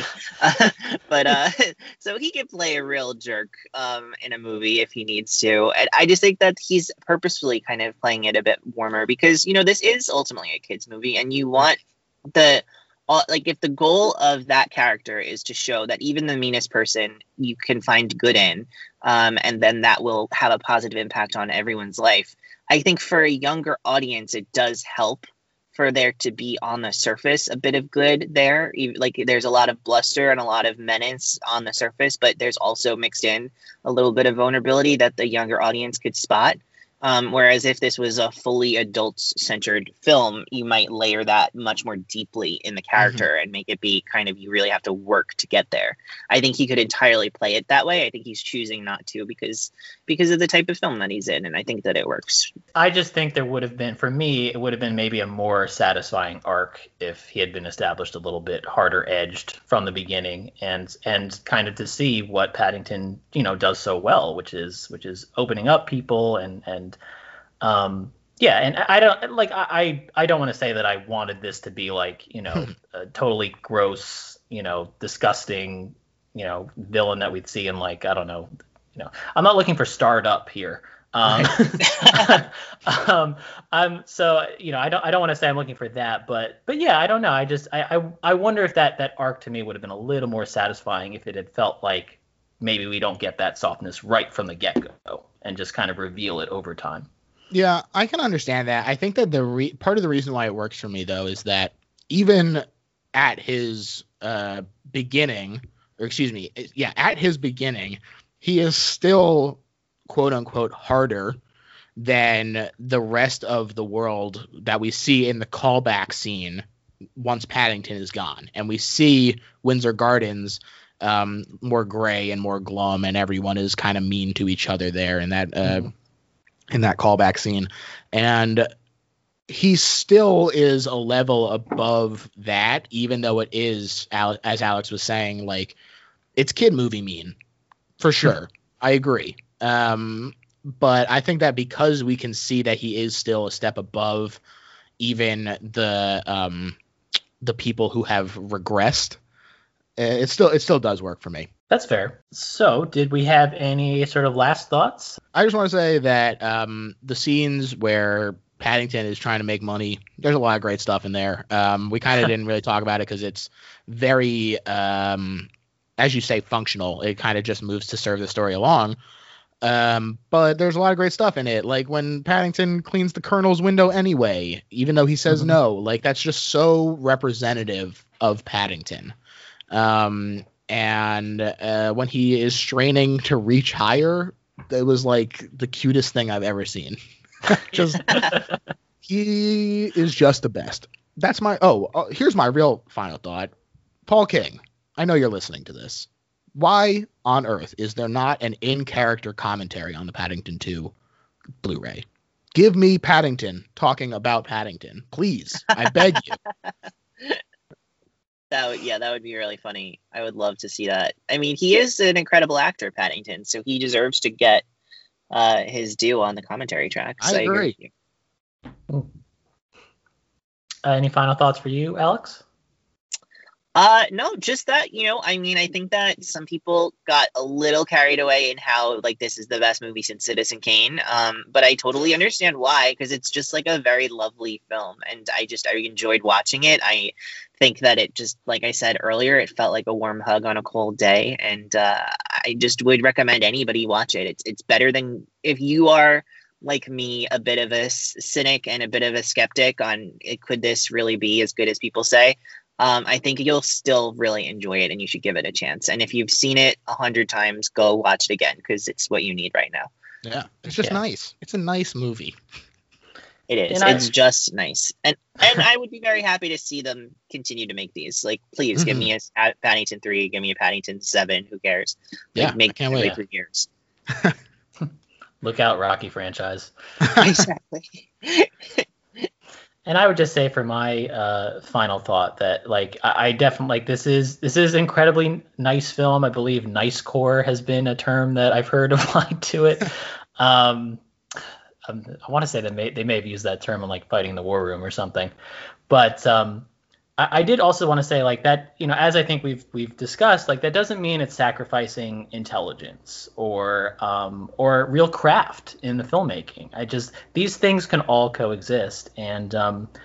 So he can play a real jerk in a movie if he needs to. And I just think that he's purposefully kind of playing it a bit warmer, because, you know, this is ultimately a kid's movie, and you want if the goal of that character is to show that even the meanest person you can find good in, and then that will have a positive impact on everyone's life. I think for a younger audience, it does help for there to be on the surface a bit of good there. Like there's a lot of bluster and a lot of menace on the surface, but there's also mixed in a little bit of vulnerability that the younger audience could spot. Whereas if this was a fully adult-centered film, you might layer that much more deeply in the character and make it be kind of, you really have to work to get there. I think he could entirely play it that way. I think he's choosing not to because of the type of film that he's in, and I think that it works. I just think there would have been, for me, it would have been maybe a more satisfying arc if he had been established a little bit harder edged from the beginning, and kind of to see what Paddington, does so well, which is opening up people and yeah, and I don't want to say that I wanted this to be like, a totally gross, disgusting, villain that we'd see in, like, I don't know, I'm not looking for Starred Up here. So, I don't want to say I'm looking for that, but yeah, I don't know. I wonder if that arc to me would have been a little more satisfying if it had felt like maybe we don't get that softness right from the get-go and just kind of reveal it over time. Yeah, I can understand that. I think that part of the reason why it works for me, though, is that even at his beginning, he is still, quote unquote, harder than the rest of the world that we see in the callback scene once Paddington is gone. And we see Windsor Gardens more gray and more glum, and everyone is kind of mean to each other there in that callback scene. And he still is a level above that, even though it is, as Alex was saying, like, it's kid movie mean, for sure. I agree. But I think that because we can see that he is still a step above even the people who have regressed, it still does work for me. That's fair. So, did we have any sort of last thoughts? I just want to say that the scenes where Paddington is trying to make money, there's a lot of great stuff in there. We kind of didn't really talk about it because it's very, as you say, functional. It kind of just moves to serve the story along. But there's a lot of great stuff in it. Like when Paddington cleans the Colonel's window anyway, even though he says no. Like, that's just so representative of Paddington. And when he is straining to reach higher, it was like the cutest thing I've ever seen. He is just the best. That's here's my real final thought. Paul King, I know you're listening to this. Why on earth is there not an in-character commentary on the Paddington 2 Blu-ray? Give me Paddington talking about Paddington, please. I beg you. That would be really funny. I would love to see that. I mean, he is an incredible actor, Paddington, so he deserves to get his due on the commentary tracks. I agree. Any final thoughts for you, Alex? No, just that, I mean, I think that some people got a little carried away in how, like, this is the best movie since Citizen Kane. But I totally understand why, because it's just like a very lovely film, and I enjoyed watching it. I think that it just, like I said earlier, it felt like a warm hug on a cold day, and I just would recommend anybody watch it. It's better than, if you are like me, a bit of a cynic and a bit of a skeptic on could this really be as good as people say. I think you'll still really enjoy it, and you should give it a chance. And if you've seen it 100 times, go watch it again, because it's what you need right now. Yeah, it's just nice. It's a nice movie. It is. It's just nice. And I would be very happy to see them continue to make these. Like, please give me a Paddington 3, give me a Paddington 7. Who cares? Like, I can't wait. 3 years. Look out, Rocky franchise. Exactly. And I would just say for my final thought that, like, I definitely, like, this is incredibly nice film. I believe nice core has been a term that I've heard applied to it. I want to say that they may have used that term in, like, Fighting the War Room or something. But I did also want to say, like, that, as I think we've discussed, like, that doesn't mean it's sacrificing intelligence or real craft in the filmmaking. These things can all coexist. And,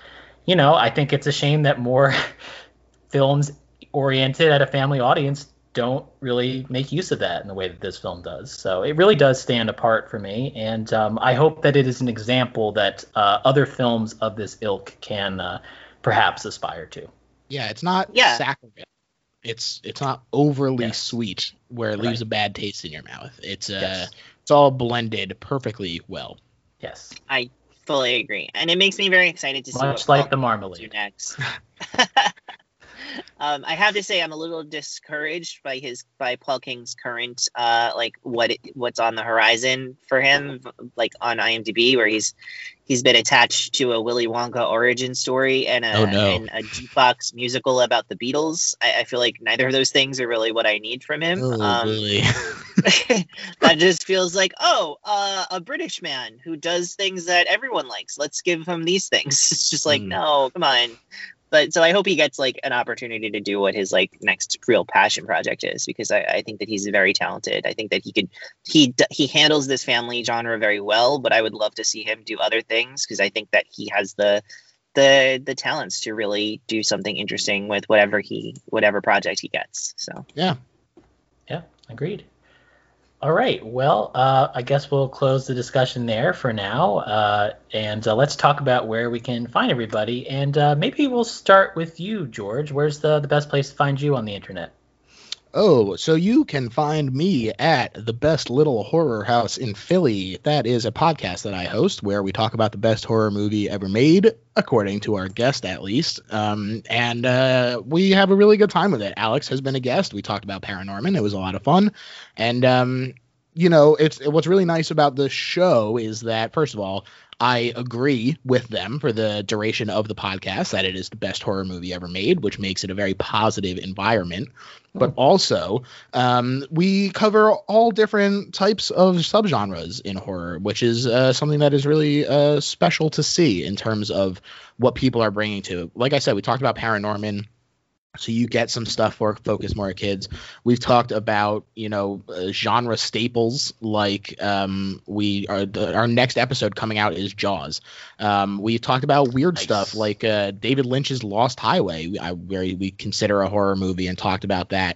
I think it's a shame that more films oriented at a family audience don't really make use of that in the way that this film does. So it really does stand apart for me, and I hope that it is an example that other films of this ilk can perhaps aspire to. Yeah, it's not Yeah. saccharine. It's not overly Yes. sweet where it Right. leaves a bad taste in your mouth. It's Yes. it's all blended perfectly well. Yes, I fully agree, and it makes me very excited to see much what like Paul the King will do marmalade. next. I have to say I'm a little discouraged by Paul King's current like what's on the horizon for him, like on IMDb, where he's been attached to a Willy Wonka origin story and Oh, no. and a jukebox musical about the Beatles. I feel like neither of those things are really what I need from him. Oh, really? That just feels like, a British man who does things that everyone likes. Let's give him these things. It's just like, no, come on. But so I hope he gets like an opportunity to do what his like next real passion project is, because I think that he's very talented. I think that he handles this family genre very well, but I would love to see him do other things, because I think that he has the talents to really do something interesting with whatever project he gets. So Yeah. Yeah, agreed. All right. Well, I guess we'll close the discussion there for now, and let's talk about where we can find everybody. And maybe we'll start with you, George. Where's the best place to find you on the internet? Oh, so you can find me at the Best Little Horror House in Philly. That is a podcast that I host where we talk about the best horror movie ever made, according to our guest at least. And we have a really good time with it. Alex has been a guest. We talked about Paranorman. It was a lot of fun. And, what's really nice about the show is that, first of all, I agree with them for the duration of the podcast that it is the best horror movie ever made, which makes it a very positive environment. But also, we cover all different types of subgenres in horror, which is something that is really special to see in terms of what people are bringing to. Like I said, we talked about Paranorman. So you get some stuff for focus more at kids. We've talked about, genre staples like our next episode coming out is Jaws. We've talked about weird stuff like David Lynch's Lost Highway, where we consider a horror movie, and talked about that.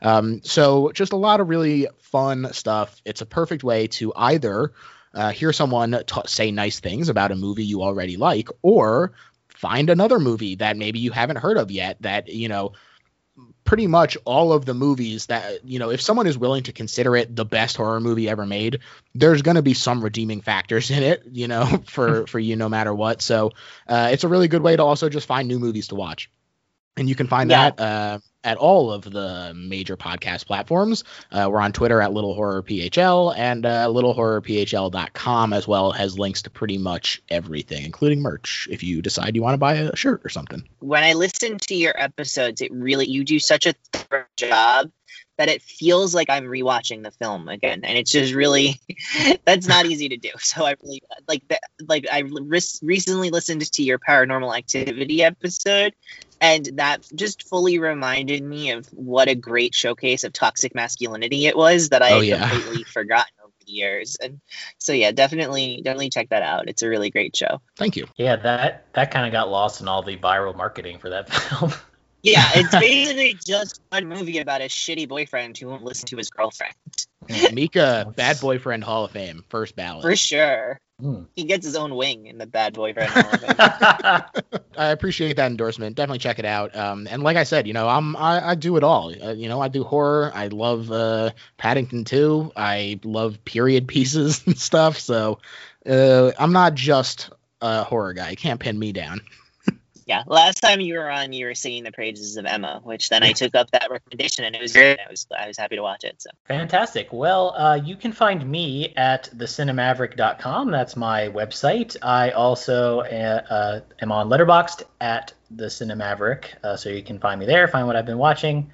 So just a lot of really fun stuff. It's a perfect way to either hear someone say nice things about a movie you already like, or find another movie that maybe you haven't heard of yet that, pretty much all of the movies that, if someone is willing to consider it the best horror movie ever made, there's going to be some redeeming factors in it, for you no matter what. So it's a really good way to also just find new movies to watch. And you can find that at all of the major podcast platforms. We're on Twitter at Little Horror PHL and littlehorrorphl.com, as well as links to pretty much everything, including merch, if you decide you want to buy a shirt or something. When I listen to your episodes, you do such a thorough job that it feels like I'm rewatching the film again, and it's just really that's not easy to do. So I really like that. Like I recently listened to your Paranormal Activity episode, and that just fully reminded me of what a great showcase of toxic masculinity it was that I had completely forgotten over the years. And so yeah, definitely check that out. It's a really great show. Thank you. Yeah, that kind of got lost in all the viral marketing for that film. Yeah, it's basically just one movie about a shitty boyfriend who won't listen to his girlfriend. Mika, Bad Boyfriend Hall of Fame, first ballot. For sure. He gets his own wing in the Bad Boyfriend Hall of Fame. I appreciate that endorsement. Definitely check it out. And like I said, I do it all. I do horror. I love Paddington 2. I love period pieces and stuff. So I'm not just a horror guy. You can't pin me down. Yeah, last time you were on, you were singing the praises of Emma, which then I took up that recommendation, and it was great. I was happy to watch it. So Fantastic. Well, you can find me at thecinemaverick.com. That's my website. I also am on Letterboxd at the Cinemaverick, so you can find me there, find what I've been watching,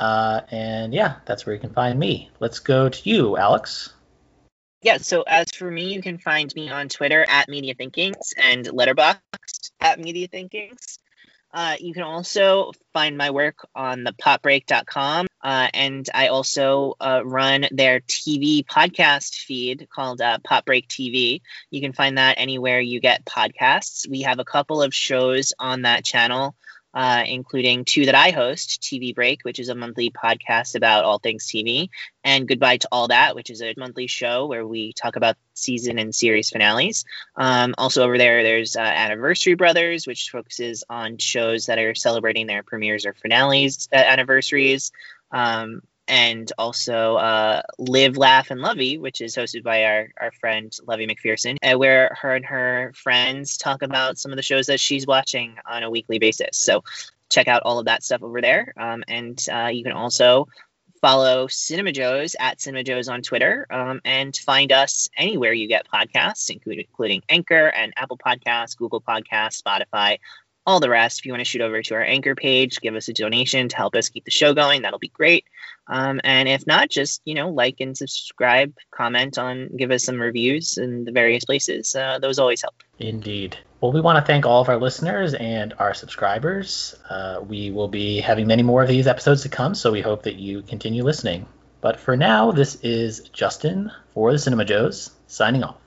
and yeah, that's where you can find me. Let's go to you, Alex. Yeah, so as for me, you can find me on Twitter at MediaThinkings and Letterboxd at MediaThinkings. You can also find my work on thepopbreak.com, and I also run their TV podcast feed called Pop Break TV. You can find that anywhere you get podcasts. We have a couple of shows on that channel. including 2 that I host, TV Break, which is a monthly podcast about all things TV, and Goodbye to All That, which is a monthly show where we talk about season and series finales. Also over there's Anniversary Brothers, which focuses on shows that are celebrating their premieres or finales anniversaries. And also Live, Laugh, and Lovey, which is hosted by our friend Lovey McPherson, where her and her friends talk about some of the shows that she's watching on a weekly basis. So check out all of that stuff over there. And you can also follow Cinema Joes at Cinema Joes on Twitter, and find us anywhere you get podcasts, including Anchor and Apple Podcasts, Google Podcasts, Spotify, all the rest. If you want to shoot over to our Anchor page, give us a donation to help us keep the show going, that'll be great. And if not, just, like and subscribe, comment give us some reviews in the various places. Those always help. Indeed. Well, we want to thank all of our listeners and our subscribers. We will be having many more of these episodes to come, so we hope that you continue listening. But for now, this is Justin for the Cinema Joes, signing off.